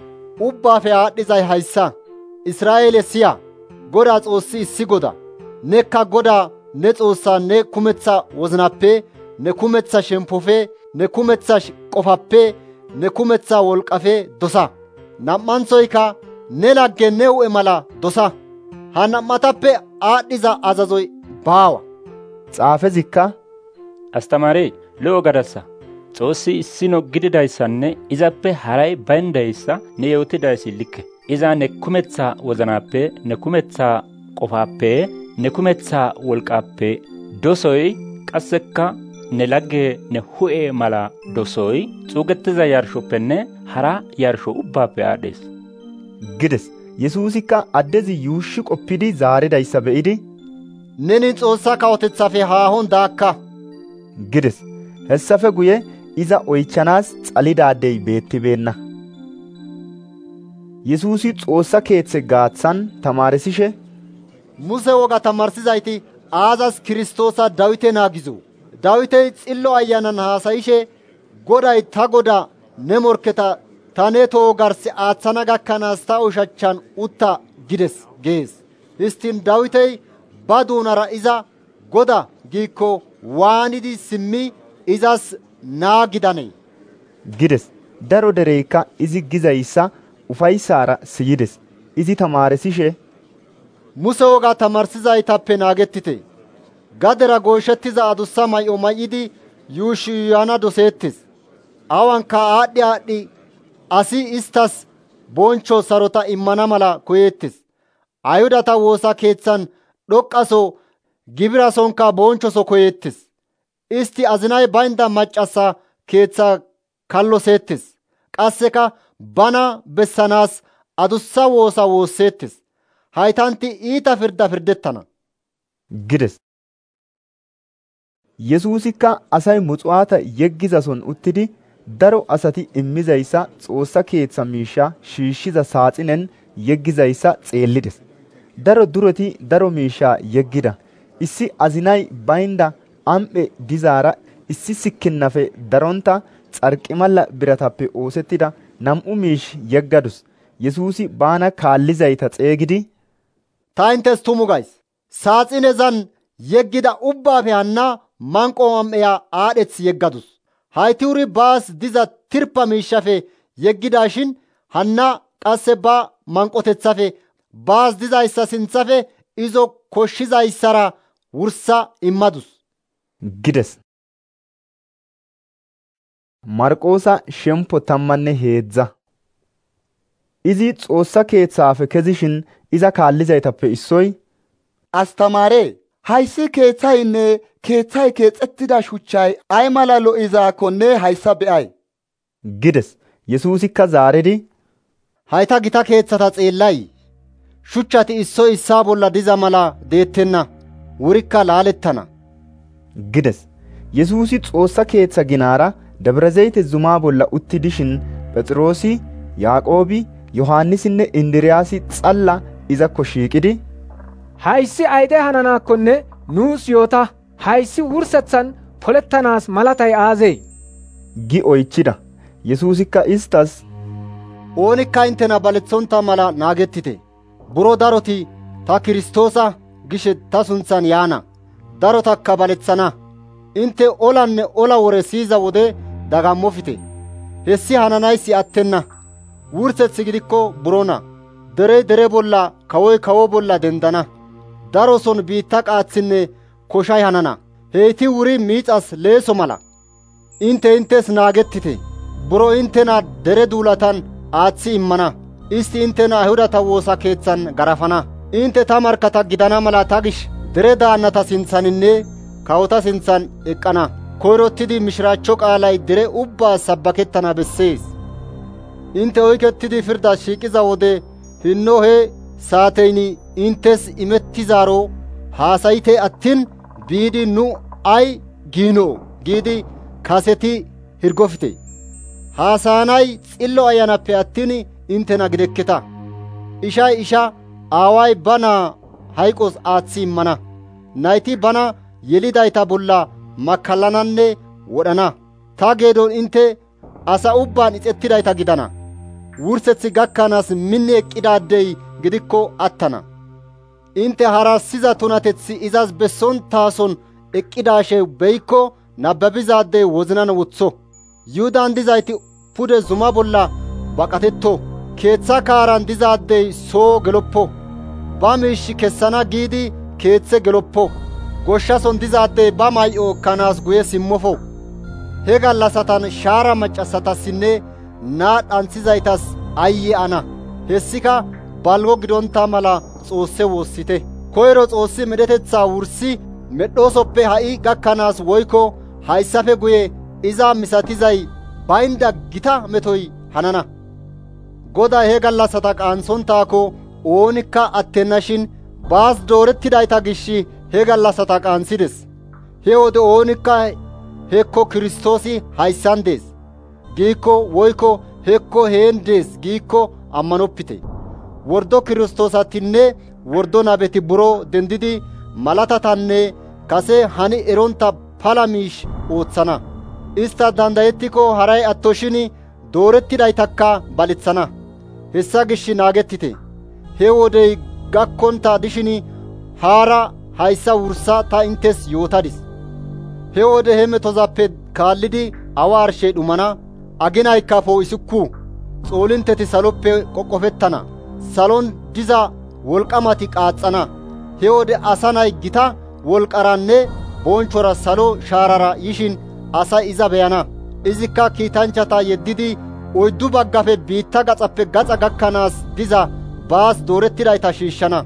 Ubbaafe aadhdhizay hayssa, Israa'eele siya, Godaa Xoossi issi Goda. Nekka Godaa ne Xoossaa ne kumetha wozinappe, ne kumetha shemppofe, ne kumetha qofappe, ne kumetha wolqafe dosa. Nam''anthoykka ne lagge ne hu'e mala dosa. Ha nam''atappe aadhdhiza azazoy baawa. Xaafezikka, Astamaare, lo'o gadassa. Xoossi issino gididayssanne izappe haray bayndayssa ne yootidayssi likke. Iza ne kumetha wozanappe, ne kumetha qofaappe, ne kumetha wolqaappe dosoy qassekka ne lagge ne hu'e mala dosoy xuugettiza yarshoppenne hara yarsho ubbaappe aadhees. gides. Yesuusikka addezi yuushshi qoppidi zaaridayssa be'idi, Neni Xoossa kawotethafe haahon daakka. gides. Hessafe guye iza oychanaas xalidaadey beettibeenna. Yesuusi Xoossa keethe gaathan tamaarsishe, Muse woga tamaarsizayti aazas Kiristoosa Dawite naagizu? Dawitey xillo ayanan haasayishe, Goday ta Godaa ne morketa ta ne toho garse aaththana gakkanaas ta ushachchan utta gides gees. Histin Dawitey ba duunara iza Goda giikko waanidi simmi izas naa gidanee? gides. Daro dereykka izi gizayssa ufaysaara siyides. Izi tamaarsishe, Muse wogaa tamaarsizaytappe naagettite. Gadera gooshettiza adussa may'o may'idi yuushshi yuuyana doseettes. Awankka aadhdhi aadhdhi asi istas bonchcho sarota immana mala koyeettes. Ayhudata woosa keethan dhoqqaso gibirasonka bonchchoso koyeettes. Isti azinay baynda maccassa keetha kalloseettes. Qasseka bana bessanaas adussa woosa woosseettes. Haytanti iita firda firdettana. gides. Yesuusikka asay muxuwaata yeggizason uttidi daro asati immizayssa Xoossa keeththa miishsha shiishshiza saaxinen yeggizayssa xeellides. Daro dureti daro miishsha yeggida. Issi azinay baynda am7e dizaara issi sikkinnafe daronta xarqimalla biratappe oosettida nam7u miish yeggadus. Yesuusi baana kaallizayta xeygidi, ta inttes tumu gays, saaxinezan yeggida ubbaafe hanna manqo am7eya aadheth yeggadus. Hayti wuri baas diza tirpa miishshafe yeggidashin hanna qasse ba manqotethafe baas dizayssa sinthafe izo koshshizayssara wursa immadus gides. Marqoosa shempo tammanne heedza. Izi Xoossa keeththaafe kezishin iza kaallizaytappe issoy, Astamaaree, hayssi keeththaynne keeththay keexettida shuchchay ay mala lo7izaakkonne hayssa be'ay gides. Yesuusikka zaaridi, hayta gita keeththata xeellay? Shuchchati issoy issaa bolla diza mala deettenna, wurikka laalettana gides. Yesuusi Xoossa keeththa ginaara Dabrazayte zumaa bolla utti dishin Phexroosi, Yaaqoobi, Yohaannisinne Indiriyaasi xalla izakko shiiqidi, hayssi ayde hananaakkonne nuus yoota, hayssi wursethan polettanaas malatay aazee? gi oychida. Yesuusikka istas, oonikka inttena balethonta mala naagettite. Buro daroti ta Kiristoosa gishe ta sunthan yaana, darotakka balethana. Intte olanne ola wore siyiza wode dagammofite. Hessi hananayssi attenna. Wurseththi gidikko burona. Derey dere bolla, kawoy kawo bolla dendana. Daroson biitta qaathinne koshay hanana. Heyti wuri miixas leeso mala. Intte inttes naagettite. Buro inttena dere duulatan aaththi immana. Isti inttena Ayhudata woosa keeththan garafana. Intte ta markkata gidana mala ta gish dere daannata sinthaninne kawota sinthan eqqana. Koyrottidi mishiraachcho qaalay dere ubbaa sabbakettana bessees. Intte oykettidi firdas shiiqiza wode hinno he saateyni inttes imettizaaro haasayite attin biidi nu ay giino giidi kaseti hirgofite. Haasayanay xillo ayanappe attin intena gidekketa. Ishay isha, aaway ba naa hayqos aaththi immana. Nayti bana yelidayta bolla makkallananne wodhana. Ta geedon intte asa ubbaan ixettidayta gidana. Wurseththi gakkanaas minni eqqidaadey gidikko attana. Intte harassiza tunateththi izas bessontaason eqqidaashe beykko nabbabizaadey wozinan wotho. Yuhudan dizayti pude zuma bolla baqatetto. Keeththa kaaran dizaadey soo geloppo. Ba miish kessana giidi keeththe geloppo. Goshshason dizaadey ba may7o ekkanaas guye simmofo. He gallassatan shaara maccasatassinne naa dhanthizaytas ayye ana. Hessika balgo gidonta mala Xoosse woossite. Koyro Xoossi medhetethaa wursi medhoosoppe ha7i gakkanaas woykko hayssafe guye iza misatizay baynda gita metoy hanana. Goday he gallassata qaansontaako oonikka attenna shin baas doorettidayta gish he gallassata qaansides. He wode oonikka hekko Kiristoosi hayssan dees giikko woykko hekko heen dees giikko ammanopite. Wordo Kiristoosatinne wordo nabeti buro dendidi malatatanne kase hani eronta pala miish ooththana. Ista dandayettiko haray attoshin doorettidaytakka balethana. Hessa gish naagettite. He wodey gakkonta dishin haara hayssa wursa ta inttes yootadis. He wode he metozappe kaallidi awa arshey dhumana, aginaykka poo'isukku, xoolinteti saloppe qoqqofettana, salon diza wolqamati qaaxxana. He wode asa nay gita wolqaranne bonchora salo shaarara yishin asay iza beyana. Izikka kiitanchchata yeddidi oyddu baggafe biitta gaxappe gaxa gakkanaas diza baas doorettidayta shiishshana.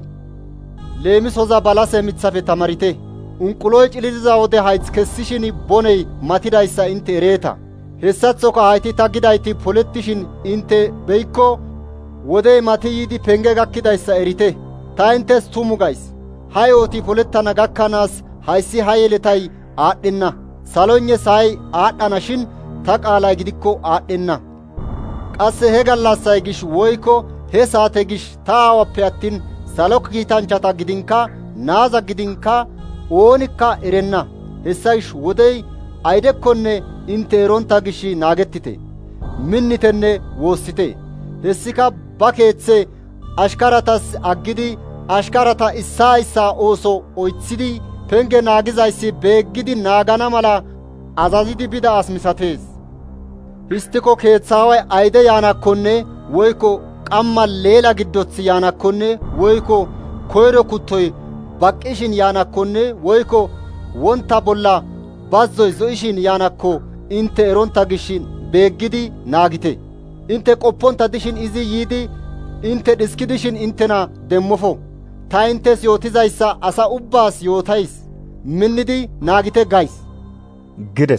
Leemisoza balase mithafe tamarite. Unquloy cililiza wode hayth kessishin boney matidayssa intte ereeta. Hessaththoka hayti ta gidayti polettishin intte beykko wodey mati yiidi penge gakkidayssa erite. Ta inttes tumu gays. Ha yooti polettana gakkanaas hayssi ha yeletay aadhdhenna. Saloynne sa7ay aadhdhana shin ta qaalay gidikko aadhdhenna. Qasse he gallassay gish woykko he saate gish ta aawappe attin salo kiitanchchata gidinka naaza gidinka oonikka erenna. Hessa gish wodey aydekkonne intte eronta gish naagettite, minnitenne woossite. Hessika ba keethe ashkaratas aggidi ashkarata issaa issaa ooso oythidi penge naagizayssi beeggidi naagana mala azazidi bida as misatees. Histiko keethaaway ayde yaanakkonne woykko qamma leela giddothi yaanakkonne woykko koyro kuttoy baqqishin yaanakkonne woykko wonta bolla bazzoy zo'ishin yaanakko intte eronta gishin beeggidi naagite. Intte qopponta dishin izi yiidi intte dhiski dishin intena demmofo. Ta inttes yootizayssa asa ubbaas yootays, minnidi naagite gays gides.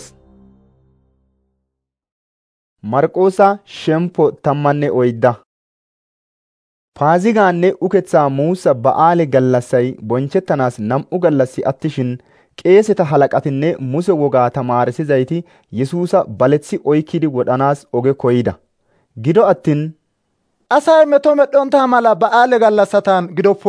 Marqoosa shempo tammanne oydda. Paazigaanne uketsaa muusa ba'aale gallassay bonchettanaas nam'u gallassi attishin qeeseta halaqatinne Muse wogaa tamaarisizayti Yesuusa baletsi oykkidi wodhanaas oge koyida. Gido attin asay meto medhonta mala ba'aale gallassatan gidoppo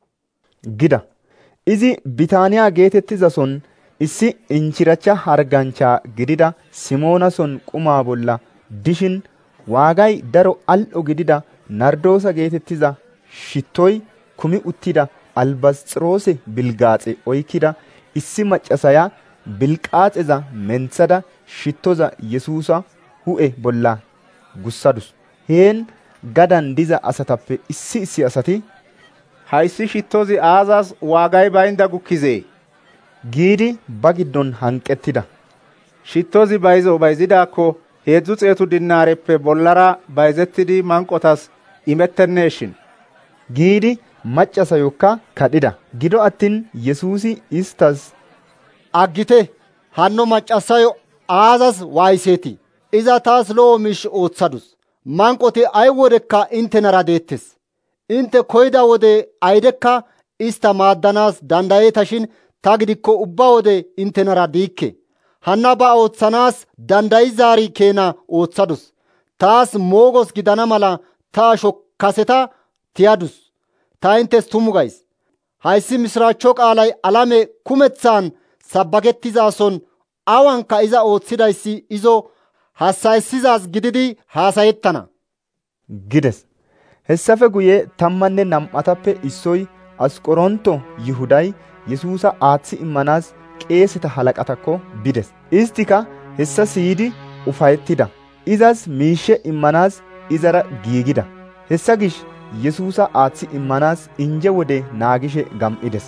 gida. Izi Bitaaniyaa geetettizason issi inchiracha harganchaa gidida Simoonason qumaa bolla dishin waagay daro al'o gidida Nardoosa geetettiza shittoy kumi uttida albasxiroose bilgaaxe oykkida issi maccasaya bilqaaxeza menthada shittoza Yesuusa hu'e bolla gussadus. Heen gadan diza asatappe issi issi asati hayssi shittozi aazas waagay baynda gukkizee giidi ba giddon hanqettida. Shittozi bayzo bayzidaakko heedzdzu xeetu dinaareppe bollara bayzettidi manqotas imettenneeshin giidi maccasayokka kadhida. Gido attin Yesuusi istas aggite, hanno maccasayo aazas waayiseetii? Iza taas lo'o miish ooththadus. Manqoti ay wodekka intenara deettes. Inte koyda wode aydekka ista maaddanaas dandayeetashin ta gidikko ubba wode intenara diikke. Hanna ba ooththanaas dandayizaari keena ooththadus. Taas moogos gidana mala ta asho kaseta tiyadus. Ta intes tumu gays. Hayssi misraachcho qaalay alame kumethaan sabbakettizason awanka iza ooththidayssi izo hassayssizaaz gididi haasayettana gides. Hessafe guye tammanne nam'atappe issoy Asqoronto Yihuday Yesuusa aaththi immanaas qeeseta halaqatakko bides. Istika hessa siyidi ufayettida. Izas miishe immanaas izara giigida. Hessa gish Yesuusa aaththi immanaas inje wode naagishe gam'ides.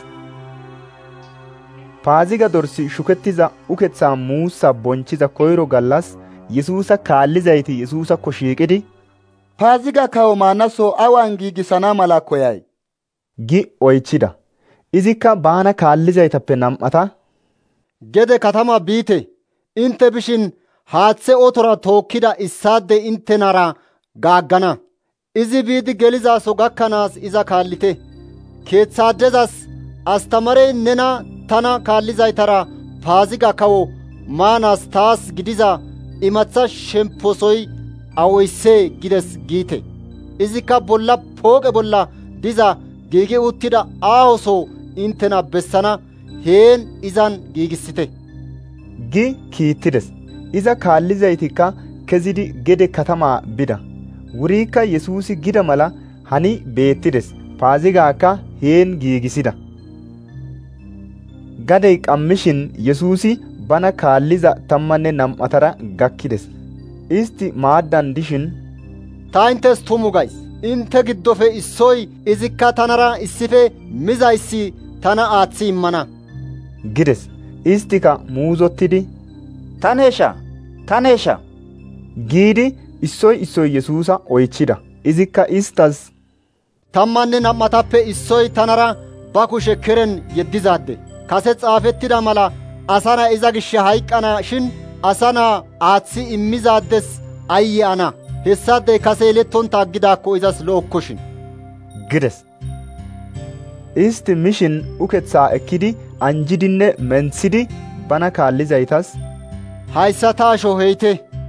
Paaziga dorsi shukettiza uketsaa muussa bonchiza koyro gallas Yesuusa kaallizayti Yesuusakko shiiqidi Paaziga kawo maanasoo awan giigisana mala koyay gi oychida. Izikka baana kaallizaytappe nam'ata gede katama biite, inte bishin haaththe otora tookkida issaade intenara gaaggana. Izi biidi gelizaso gakkanaas iza kaallite. Keethaadezas astamarey nena tana kaallizaytara Paaziga kawo maanaas taas gidiza imatha shemposoy awoyse gides giite. Izikka bolla pooqe bolla diza giigi uttida aahoso intena bessana, heen izan giigissite gi kiittides. Iza kaallizaytikka kezidi gede katamaa bida. Wuriikka Yesuusi gida mala hani beettides. Paazigaakka heen giigisida. Gadey qammishin Yesuusi bana kaalliza tammanne nam'atara gakkides. Isti maaddan dishin ta intes tumu gays. Inte giddofe issoy izikka tanara issife mizayssi tana aaththi immana gides. Istika muuzottidi taneesha taneesha giidi issoy issoy Yesuusa oychida. Izikka istas tammanne nam'atappe issoy tanara ba kushe keren yeddizaade. Kase xaafettida mala asana iza gishe hayqqana shin asana aaththi immizaades ayye ana. Hessaadey kase yelettonta aggidaakko izas lo'okkoshin gides. Isti mishin uketsaa ekkidi anjidinne menthidi bana kaallizaytas hayssa ta asho heyte,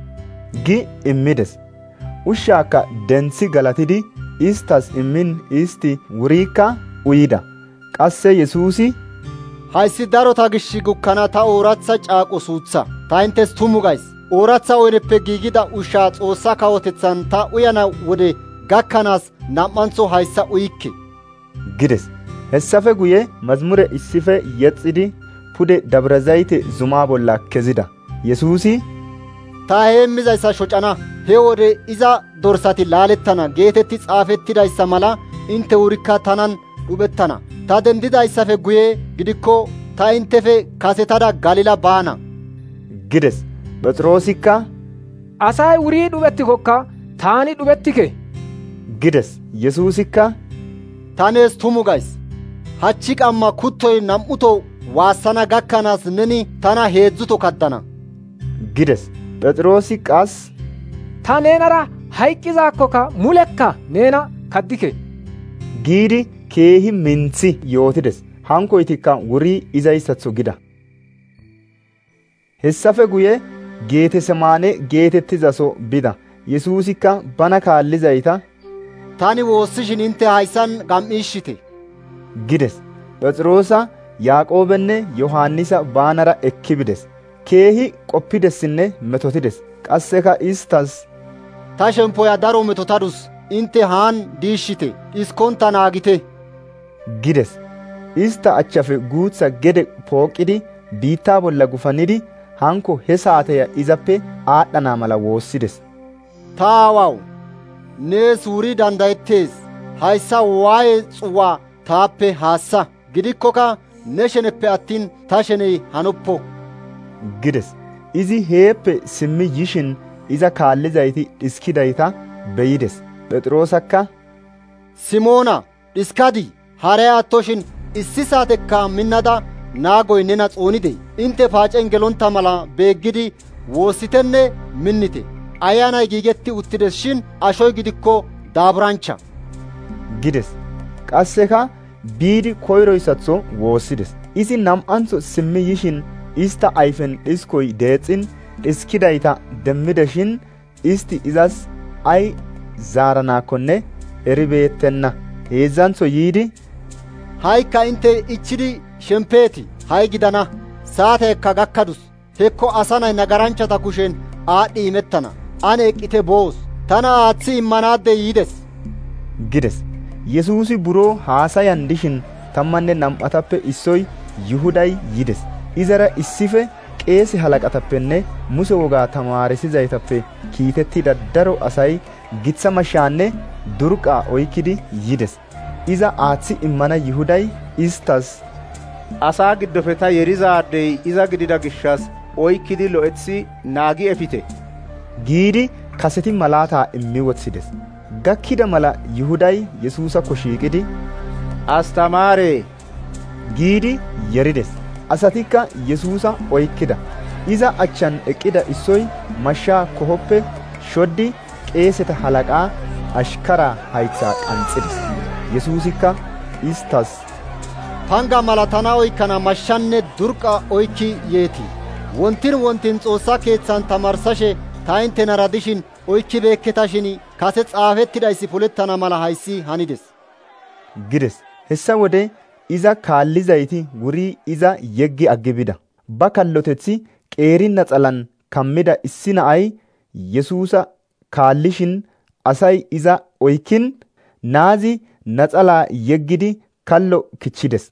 gi immides. Ushshaakka denthi galatidi istas immin isti wuriikka uyida. Qasse Yesuusi, hayssi darota gishshi gukkana ta ooratha caaqo suutha. Ta intes tumu gays. Ooratha oyneppe giigida ushshaa Xoossaa kawotethan ta uyana wode gakkanaas nam''antho hayssa uyikke gides. Hessafe guye mazmure issife yexxidi pude Dabra Zayite zumaa bolla kezida. Yesuusi, ta heemmizayssa shocana, he wode iza dorsati laalettana geetetti xaafettidayssa mala intte wurikka tanan dhuphettana. Ta dendidayssafe guye gidikko ta inttefe kasetada Galila baana gides. Phexroosikka, asay wurii dhuphettikokka taani dhuphettike gides. Yesuusikka, ta nees tumu gays. Hachi qamma kuttoy nam'uto waassana gakkanaas neni tana heedzuto kaddana gides. Phexroosi qas, ta neenara hayqqizaakkokka mulekka neena kaddike giidi keehi minthi yootides. Hankoytikka wurii izayssatho gida. Hessafe guye Geetesemaane geetettizaso bida. Yesuusikka bana kaallizayta, tani woossishin intte hayssan gam''ishite gides. Phexroosa, Yaaqoobenne Yohaannisa baanara ekki bides. Keehi qoppidessinne metotides. Qasseka istas, ta shemppoya daro metotadus. Intte haan diishshite, dhiskonta naagite gides. Ista achafe guutha gede pooqidi biittaa bolla gufannidi hanko he saateya izappe aadhdhana mala woossides. Ta aawawu, nees wuri dandayettees. Hayssa waa'ee xuwaa taappe haassa. Gidikkoka ne sheneppe attin ta sheney hanoppo gides. Izi heeppe simmi yishin iza kaallizayti dhiskidayta beyides. Phexroosakka, Simoona, dhiskadii? Haray attoshin issi saatekka minnada naagoy nena xoonide. Inte paacen gelonta mala beeggidi woossitenne minnite. Ayyaanay giigetti uttides shin ashoy gidikko daaburancha gides. Qasseka biidi koyroysatho woossides. Izi nam''antho simmi yishin ista ayfen dhiskoy deexin dhiskidayta demmideshin isti izas ay zaaranaakkonne eribeettenna. Heezzantho yiidi, haykka intte ichchidi shempeeti hay gidana. Saateekka gakkadus. Hekko asanay nagaranchata kushen aadhdhi imettana. Ane eqqite boos. Tana aaththi immanaadde yides gides. Yesuusi buroo haasayan dishin tammanne nam'atappe issoy Yihuday yides. Izara issife qeese halaqatappenne Muse wogaa tamaarisizaytappe kiitettida daro asay gitsa mashshaanne durqaa oykidi yides. Iza aaththi immana Yihuday istas, asaa giddofe ta yerizaaddey iza gidida gishshas oykkidi lo'eththi naagi efite giidi kaseti malaataa immi wothides. Gakkida mala Yihuday Yesuusakko shiiqidi, astamaaree giidi yerides. Asatikka Yesuusa oykkida. Iza achchan eqqida issoy mashshaa kohoppe shoddi qeeseta halaqaa ashkaraa haythaa qanxides. Yesuusikka istas, panga mala tana oykkana mashshanne durqa oykki yeeti. Wontin wontin Xoossaa keeththan tamarsashe ta inttenara dishin oykki beekketashin kase xaafettidayssi polettana mala hayssi hanides gides. Hessa wode iza kaallizayti wurii iza yeggi aggi bida. Ba kallotethi qeeri naxalan kammida issi na'ay Yesuusa kaallishin asay iza oykkin naazi naxalaa yeggidi kallo kichides.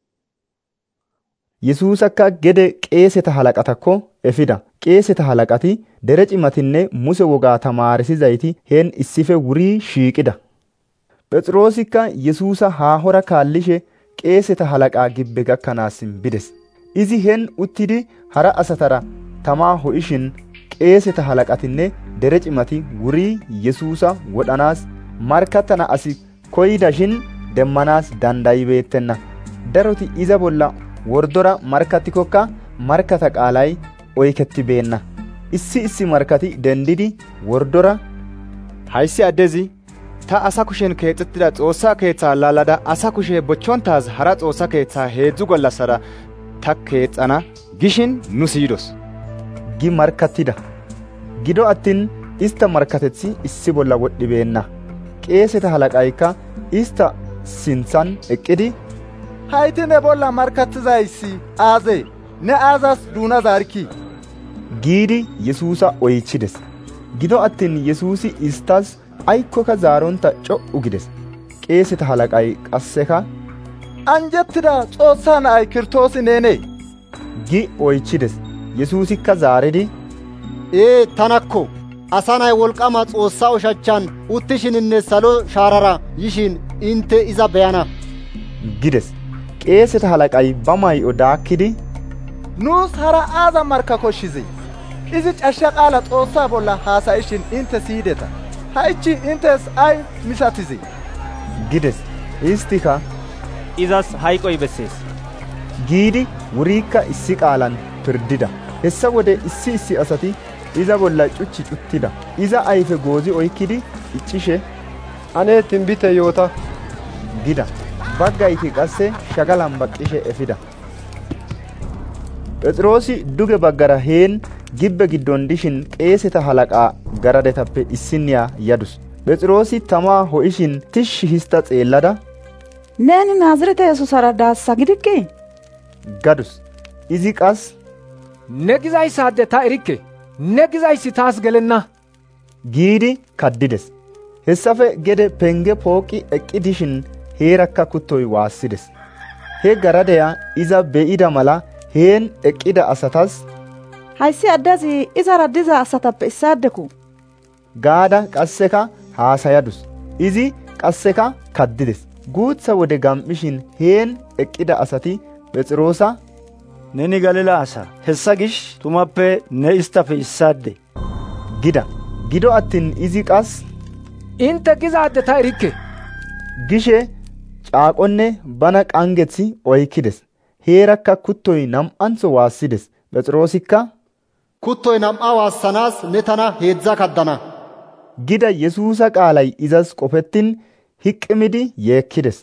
Yesuusakka gede qeeseta halaqatakko efida. Qeeseta halaqati dere cimatinne Muse wogaa tamaarisizayti heen issife wurii shiiqida. Phexroosikka Yesuusa haahora kaallishe qeeseta halaqaa gibbe gakkanaasin bides. Izi heen uttidi hara asatara tamaa ho'ishin qeeseta halaqatinne dere cimati wurii Yesuusa wodhanaas markattana asi koyidashin demmanaas dandayibeettenna. Daroti iza bolla wordora markattikokka markata qaalay oykettibeenna. Issi issi markati dendidi wordora, hayssi addezi ta asa kushen keexettida Xoossaa keeththaa laalada asa kushe bochchontaas hara Xoossaa keeththaa heedzu gallassara ta keexxana gishin nu siyidos gi markattida. gido attin ista markatethi issi bolla wodhibeenna. Qeeseta halaqaykka ista sinthan eqqidi, hayti ne bolla markattizayssi aazee? Ne aazas duuna zaarkii? giidi Yesuusa oychides. Gido attin Yesuusi istas aykkoka zaaronta co'u gides. Qeeseta halaqay qasseka, anjettida Xoossaa na'ay Kiristoosi neenee? gi oychides. Yesuusikka zaaridi, ee tanakko, asa nay wolqama Xoossaa ushachchan uttishininne salo shaarara yishin inte iza beyana gides. Qeeseta halaqay ba may'o daakkidi, nuus hara aaza marka koshshizee? Izi cashsha qaala Xoossaa bolla haasayishin inte siyideta. Ha'ichi intes ay misatizee? gides. Istika, izas hayqoy bessees giidi wuriikka issi qaalan pirdida. Hessa wode issi issi asati iza bolla cuchi cuttida. Iza ayfe goozi oykkidi iccishe, ane tinbite yoota gida. Baggayti qasse shagalan baqqishe efida. Phexroosi duge baggara heen gibbe giddon dishin qeeseta halaqaa garadetappe issinniya yadus. Phexroosi tamaa ho'ishin tishshi hista xeellada, neeni naazirete yesuusara daassa gidikkii? gadus. Izi qas, ne gizayssaadde ta erikke, ne gizayssi taas gelenna giidi kaddides. Hessafe gede penge pooqi eqqi dishin heerakka kuttoy waassides. He garadeya iza be'ida mala heen eqqida asatas, hayssi addezi izara diza asatappe issaaddeku gaada qasseka haasayadus. Izi qasseka kaddides. Guutha wode gam'ishin heen eqqida asati Phexroosa, neni Galila asa, hessa gish tumappe ne istafe issaadde gida. Gido attin izi qas, inte gizaadde ta erikke gishe caaqonne bana qangethi oykkides. Heerakka kuttoy nam'antho waassides. Phexroosikka, kuttoy nam'a waassanaas ne tana heedza kaddana gida Yesuusa qaalay izas qofettin hiqqimidi yeekkides.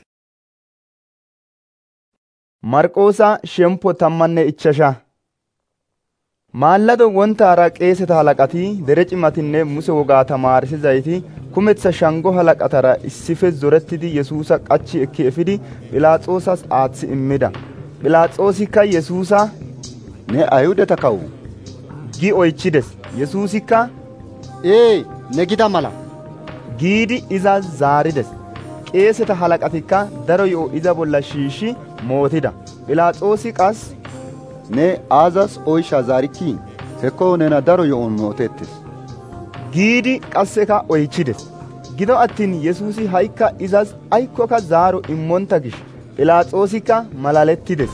Marqoosa shempo tammanne ichchasha. Maallado wontaara qeeseta halaqatii dere cimatinne Muse wogaa tamaarisizayti kumetha shango halaqatara issife zorettidi Yesuusa qachi ekki efidi Phiilaaxoosas aaththi immida. Phiilaaxoosikka Yesuusa, ne Ayhudata kawu gi oychides. Yesuusikka, ee ne gida mala giidi iza zaarides. Qeeseta halaqatikka daro yo'o iza bolla shiishi mootida. Phiilaaxoosi qas, ne aazas oysha zaarikkii? Hekko nena daro yo'on mootettis giidi qasseka oychides. Gido attin Yesuusi ha'ikka izas aykkoka zaaro immonta gish Phiilaaxoosikka malalettides.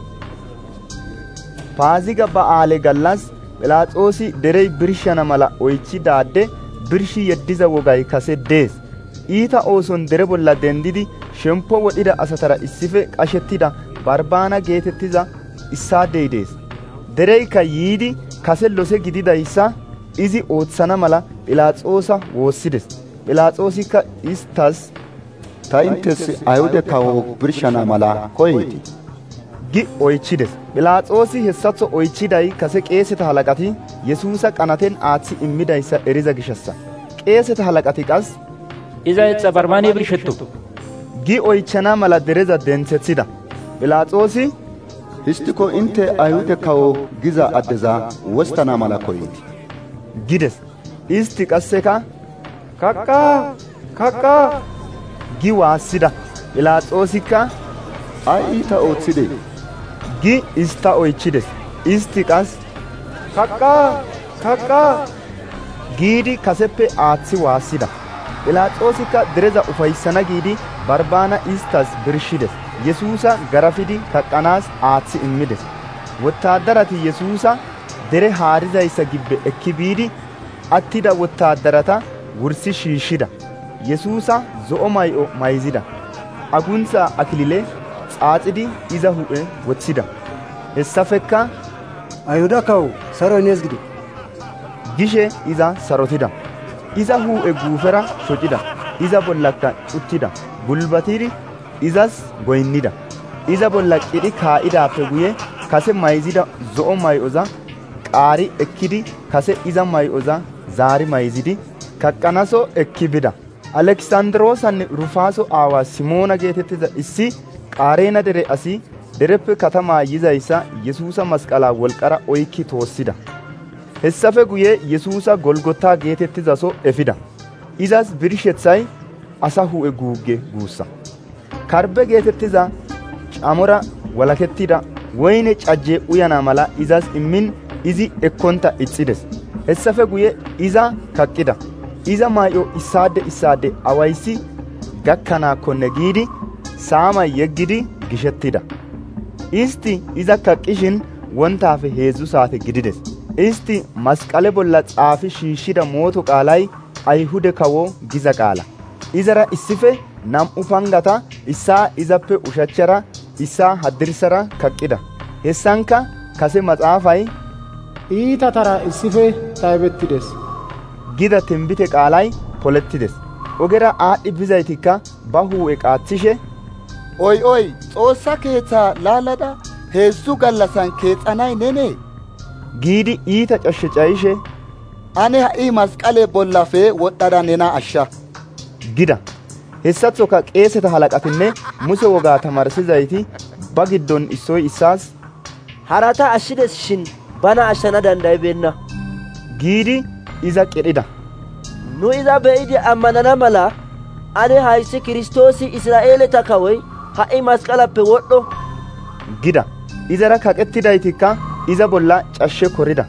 Paaziga ba'aale gallas Phiilaaxoosi derey birshana mala oychidaadde birshi yeddiza wogay kase dees. Iita ooson dere bolla dendidi shempo wodhida asatara issife qashettida Barbaana geetettiza issaaddey dees. Dereykka yiidi kase lose gididayssa izi ooththana mala Phiilaaxoosa woossides. Phiilaaxoosikka istas, ta intes Ayhude kawo birshana mala koyeeti gi oychides. Phiilaaxoosi hessatho oychiday kase qeeseta halaqati Yesuusa qanaten aaththi immidayssa eriza gishassa. Qeeseta halaqati qas, iza exa Barbaanee birshetto gi oychana mala dereza denthethida. Phiilaaxoosi, histiko inte Ayhude kawo giza addeza wostana mala koyeeti gides. Isti qasseka, kaqqaa kaqqaa gi waassida. Phiilaaxoosikka, ay iita ooththide gi ista oychides. Isti qas, kaqqaa kaqqaa giidi kaseppe aaththi waassida. Phiilaaxoosikka dereza ufayssana giidi Barbaana istas birshides. Yesuusa garafidi kaqqanaas aaththi immides. Wottaaddarati Yesuusa dere haarizayssa gibbe ekki biidi attida wottaaddarata wursi shiishshida. Yesuusa zo'o may'o mayzida. Aguntha akilile xaaxidi iza hu'e wothida. Hessafekka, Ayhuda kawu saroy nees gido gishe iza sarotida. Iza hu'e guufera shocida. Iza bollakka cuttida. Gulbatidi izas goynnida. Iza bolla qidhi kaa'idaappe guye kase mayzida zo'o may'oza qaari ekkidi kase iza may'oza zaari mayzidi kaqqanaso ekki bida. Alekisandroosanne Rufaaso aawaa Simoona geetettiza issi Qaareena dere asii dereppe katamaa yizayssa Yesuusa masqalaa wolqara oykki toossida. Hessafe guye Yesuusa Golgotaa geetettizaso efida. Izas birshethay asa hu'e guugge guussa. Karbe geetettiza camora walakettida woyne cajjee uyana mala izas immin izi ekkonta ixxides. Hessafe guye iza kaqqida. Iza maay'o issaadde issaadde awaysi gakkanaakkonne giidi saama yeggidi gishettida. Isti iza kaqqishin wontaafe heedzu saate gidides. Isti masqale bolla xaafi shiishshida mooto qaalay Ayhude kawo giza qaala. Izara issife nam'u pangata issaa izappe ushachchara issaa haddirsara kaqqida. Hessanka kase maxaafay iitatara issife taybettides gida timbite qaalay polettides. Ogera aadhdhi bizaytikka ba hu'e qaathishe oy oy Xoossa keethaa laalada heezzu gallassan keexanay nene giidi iita cashshe cayishe ane ha'i masqale bollafe wodhada nena ashsha gida. Hessathoka qeeseta halaqatinne Muse wogaa tamarsizayti ba giddon issoy issaas harata ashshides shin bana ashshana dandaybeenna giidi iza qedhida. Nu iza be'idi ammanana mala ane hayssi Kiristoosi Israa'eeleta kawoy ha'i masqalappe wodho gida. Izara kaqettidaytikka iza bolla cashshe korida.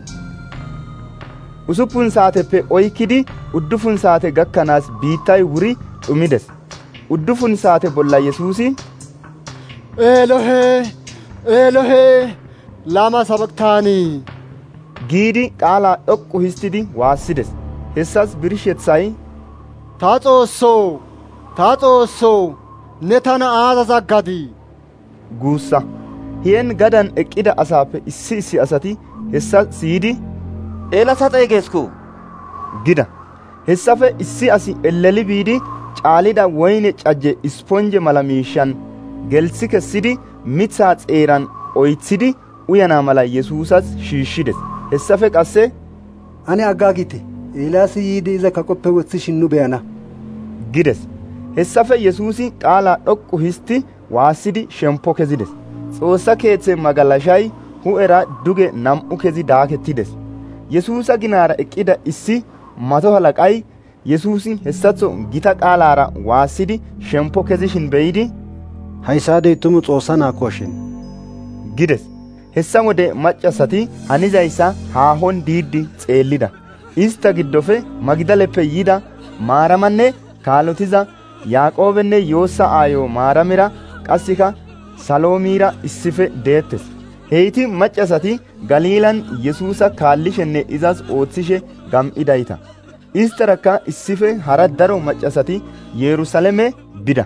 Usuppun saateppe oykkidi uddufun saate gakkanaas biittay wuri dhumides. Uddufun saate bolla Yesuusi Elohe Elohe lama sabaqtaanii giidi qaalaa dhoqqu histidi waassides. Hessas birshethay ta Xoossoo ta Xoossoo ne tana aazas aggadii guussa. Heen gadan eqqida asaappe issi issi asati hessa siyidi Eelasa xeegeesku gida. Hessafe issi asi elleli biidi caalida woyne cajje isponje mala miishan gelsi kessidi mithaa xeeran oythidi uyana mala Yesuusas shiishshides. Hessafe qasse ane aggaagite Eelaasi yiidi iza kaqoppe wothishin nu be'ana gides. Hessafe Yesuusi qaalaa dhoqqu histi waassidi shemppo kezides. Xoossa keethe magalashay hu'era duge nam'u kezi daakettides. Yesuusa ginaara eqqida issi mato halaqay Yesuusi hessatho gita qaalaara waassidi shemppo kezishin be'idi hayssaadey tumu Xoossa naakoshin gides. Hessa wode maccasati hanizayssa haahon diiddi xeellida. Ista giddofe Magdaleppe yida Maaramanne kaalotiza Yaaqoobenne Yoossa aayo Maaramira qassika Saloomira issife deettes. Heyti maccasati Galiilan Yesuusa kaallishenne izas oothishe gam'idayta. Istarakka issife hara daro maccasati Yerusaaleme bida.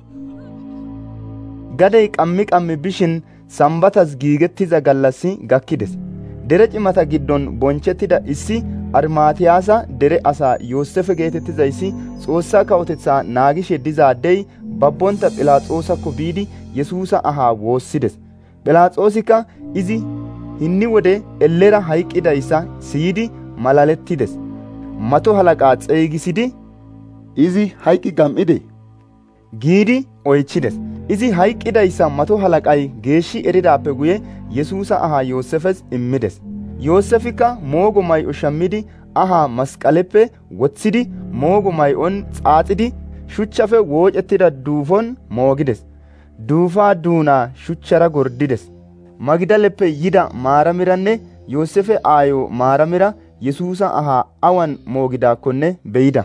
Gadey qammi qammi bishin Sambatas giigettiza gallassi gakkides. Dere cimata giddon bonchettida issi Armaatiyaasa dere asaa Yoosefe geetettizayssi Xoossaa kawotetsaa naagishe dizaaddey babbonta Phiilaaxoosakko biidi Yesuusa ahaa woossides. Phiilaaxoosikka izi hinni wode ellera hayqqidayssa siyidi malalettides. Mato halaqaa xeygisidi izi hayqqi gam'ide giidi oychides. Izi hayqqidayssa mato halaqay geeshshi eridaappe guye Yesuusa ahaa Yoosefes immides. Yoosefikka moogo may'o shammidi ahaa masqaleppe wothidi moogo may'on xaaxidi shuchchafe woocettida duufon moogides. Duufaa duunaa shuchchara gordides. Magdaleppe yida Maaramiranne Yoosefe aayo Maaramira Yesuusa ahaa awan moogidaakkonne be'ida.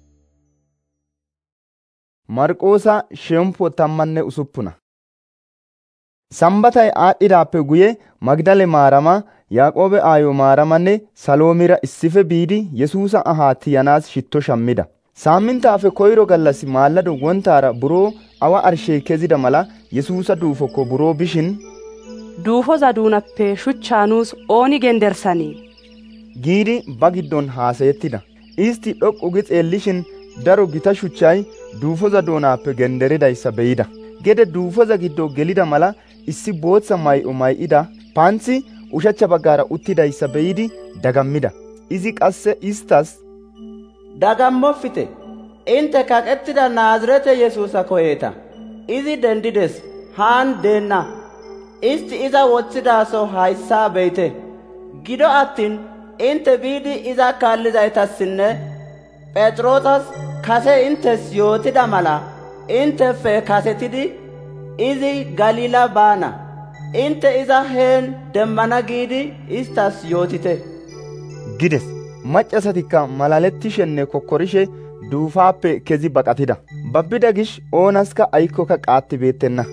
Marqoosa shemppo tammanne usuppuna. Sambatay aadhdhidaappe guye Magdale Maarama Yaaqoobe aayo Maaramanne Saloomira issife biidi Yesuusa ahaa tiyanaas shitto shammida. Saamintaafe koyro gallassi maallado wontaara buroo awa arshee kezida mala Yesuusa duufokko buroo bishin duufoza duunappe shuchchaa nuus ooni gendersanii giidi ba giddon haasayettida. Isti dhoqqu gi xeellishin daro gita shuchchay duufoza doonaappe genderidayssa be'ida. Gede duufoza giddo gelida mala issi bootsa may'o may'ida panthi ushachcha baggaara uttidayssa be'idi dagammida. izi qasse istas, dagammofite, inte kaqettida naazirete Yesuusa koyeeta. Izi dendides, haan deenna. Isti iza wothidaso hayssaa beeyte. Gido attin inte biidi iza kaallizaytassinne Phexrosas kase intes yootida mala intefe kasetidi izi Galila baana. Inte iza heen demmana giidi istas yootite. gides. Maccasatikka malalettishenne kokkorishe duufaappe kezi baqatida. Babbida gish oonaska aykkoka qaatti beettenna.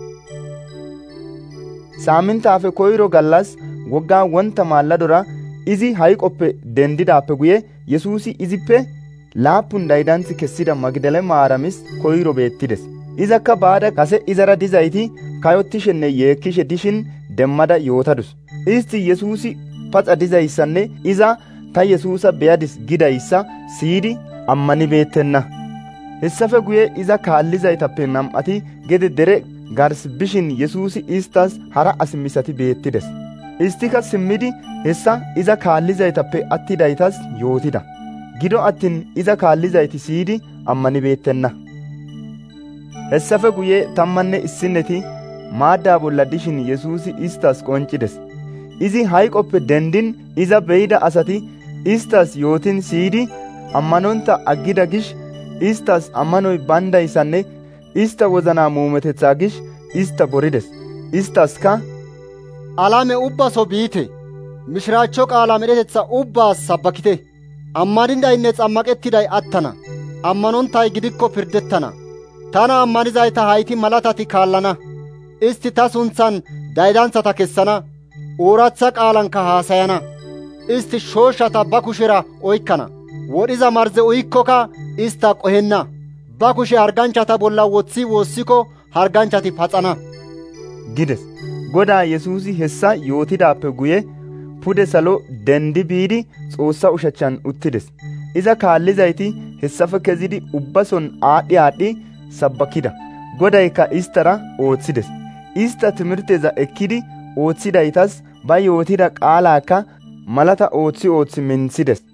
Saamintaafe koyro gallas woggaa wonta maalladora izi hayqoppe dendidaappe guye Yesuusi izippe laappun daydansi kessida Magdale Maaramis koyro beettides. Izakka baada kase izara dizayti kayottishenne yeekkishe dishin demmada yootadus. Isti Yesuusi paxa dizayssanne iza ta Yesuusa beyadis gidayssa siyidi ammani beettenna. Hessafe guye iza kaallizaytappe nam'ati gede dere gars bishin Yesuusi istas hara as misati beettides. Istika simmidi hessa iza kaallizaytappe attidaytas yootida. Gido attin iza kaallizayti siyidi ammani beettenna. Hessafe guye tammanne issinneti maaddaa bolla dishin Yesuusi istas qoncides. Izi hayqoppe dendin iza beyida asati istas yootin siyidi ammanonta aggida gish istas ammanoy bandayssanne ista wozanaa muumetethaa gish ista borides. Istaska alame ubbaso biite, mishiraachcho qaala medhetetha ubbaas sabbakite. Ammanindaynne xammaqettiday attana, ammanontay gidikko pirdettana. Tana ammanizayta hayti malatati kaallana. Isti ta sunthan daydanthata kessana, ooratha qaalankka haasayana. Isti shooshata ba kushera oykkana, wodhiza marze uyikkokka ista qohenna. Ba kushe harganchata bolla woththi woossiko harganchati paxana. gides. Godaa Yesuusi hessa yootidaappe guye pude salo dendi biidi Xoossa ushachchan uttides. Iza kaallizayti hessafe kezidi ubbason aadhdhi aadhdhi sabbakida. Godaykka istara ooththides. Ista timirteza ekkidi ooththidaytas ba yootida qaalaakka malata ooththi ooththi minthides.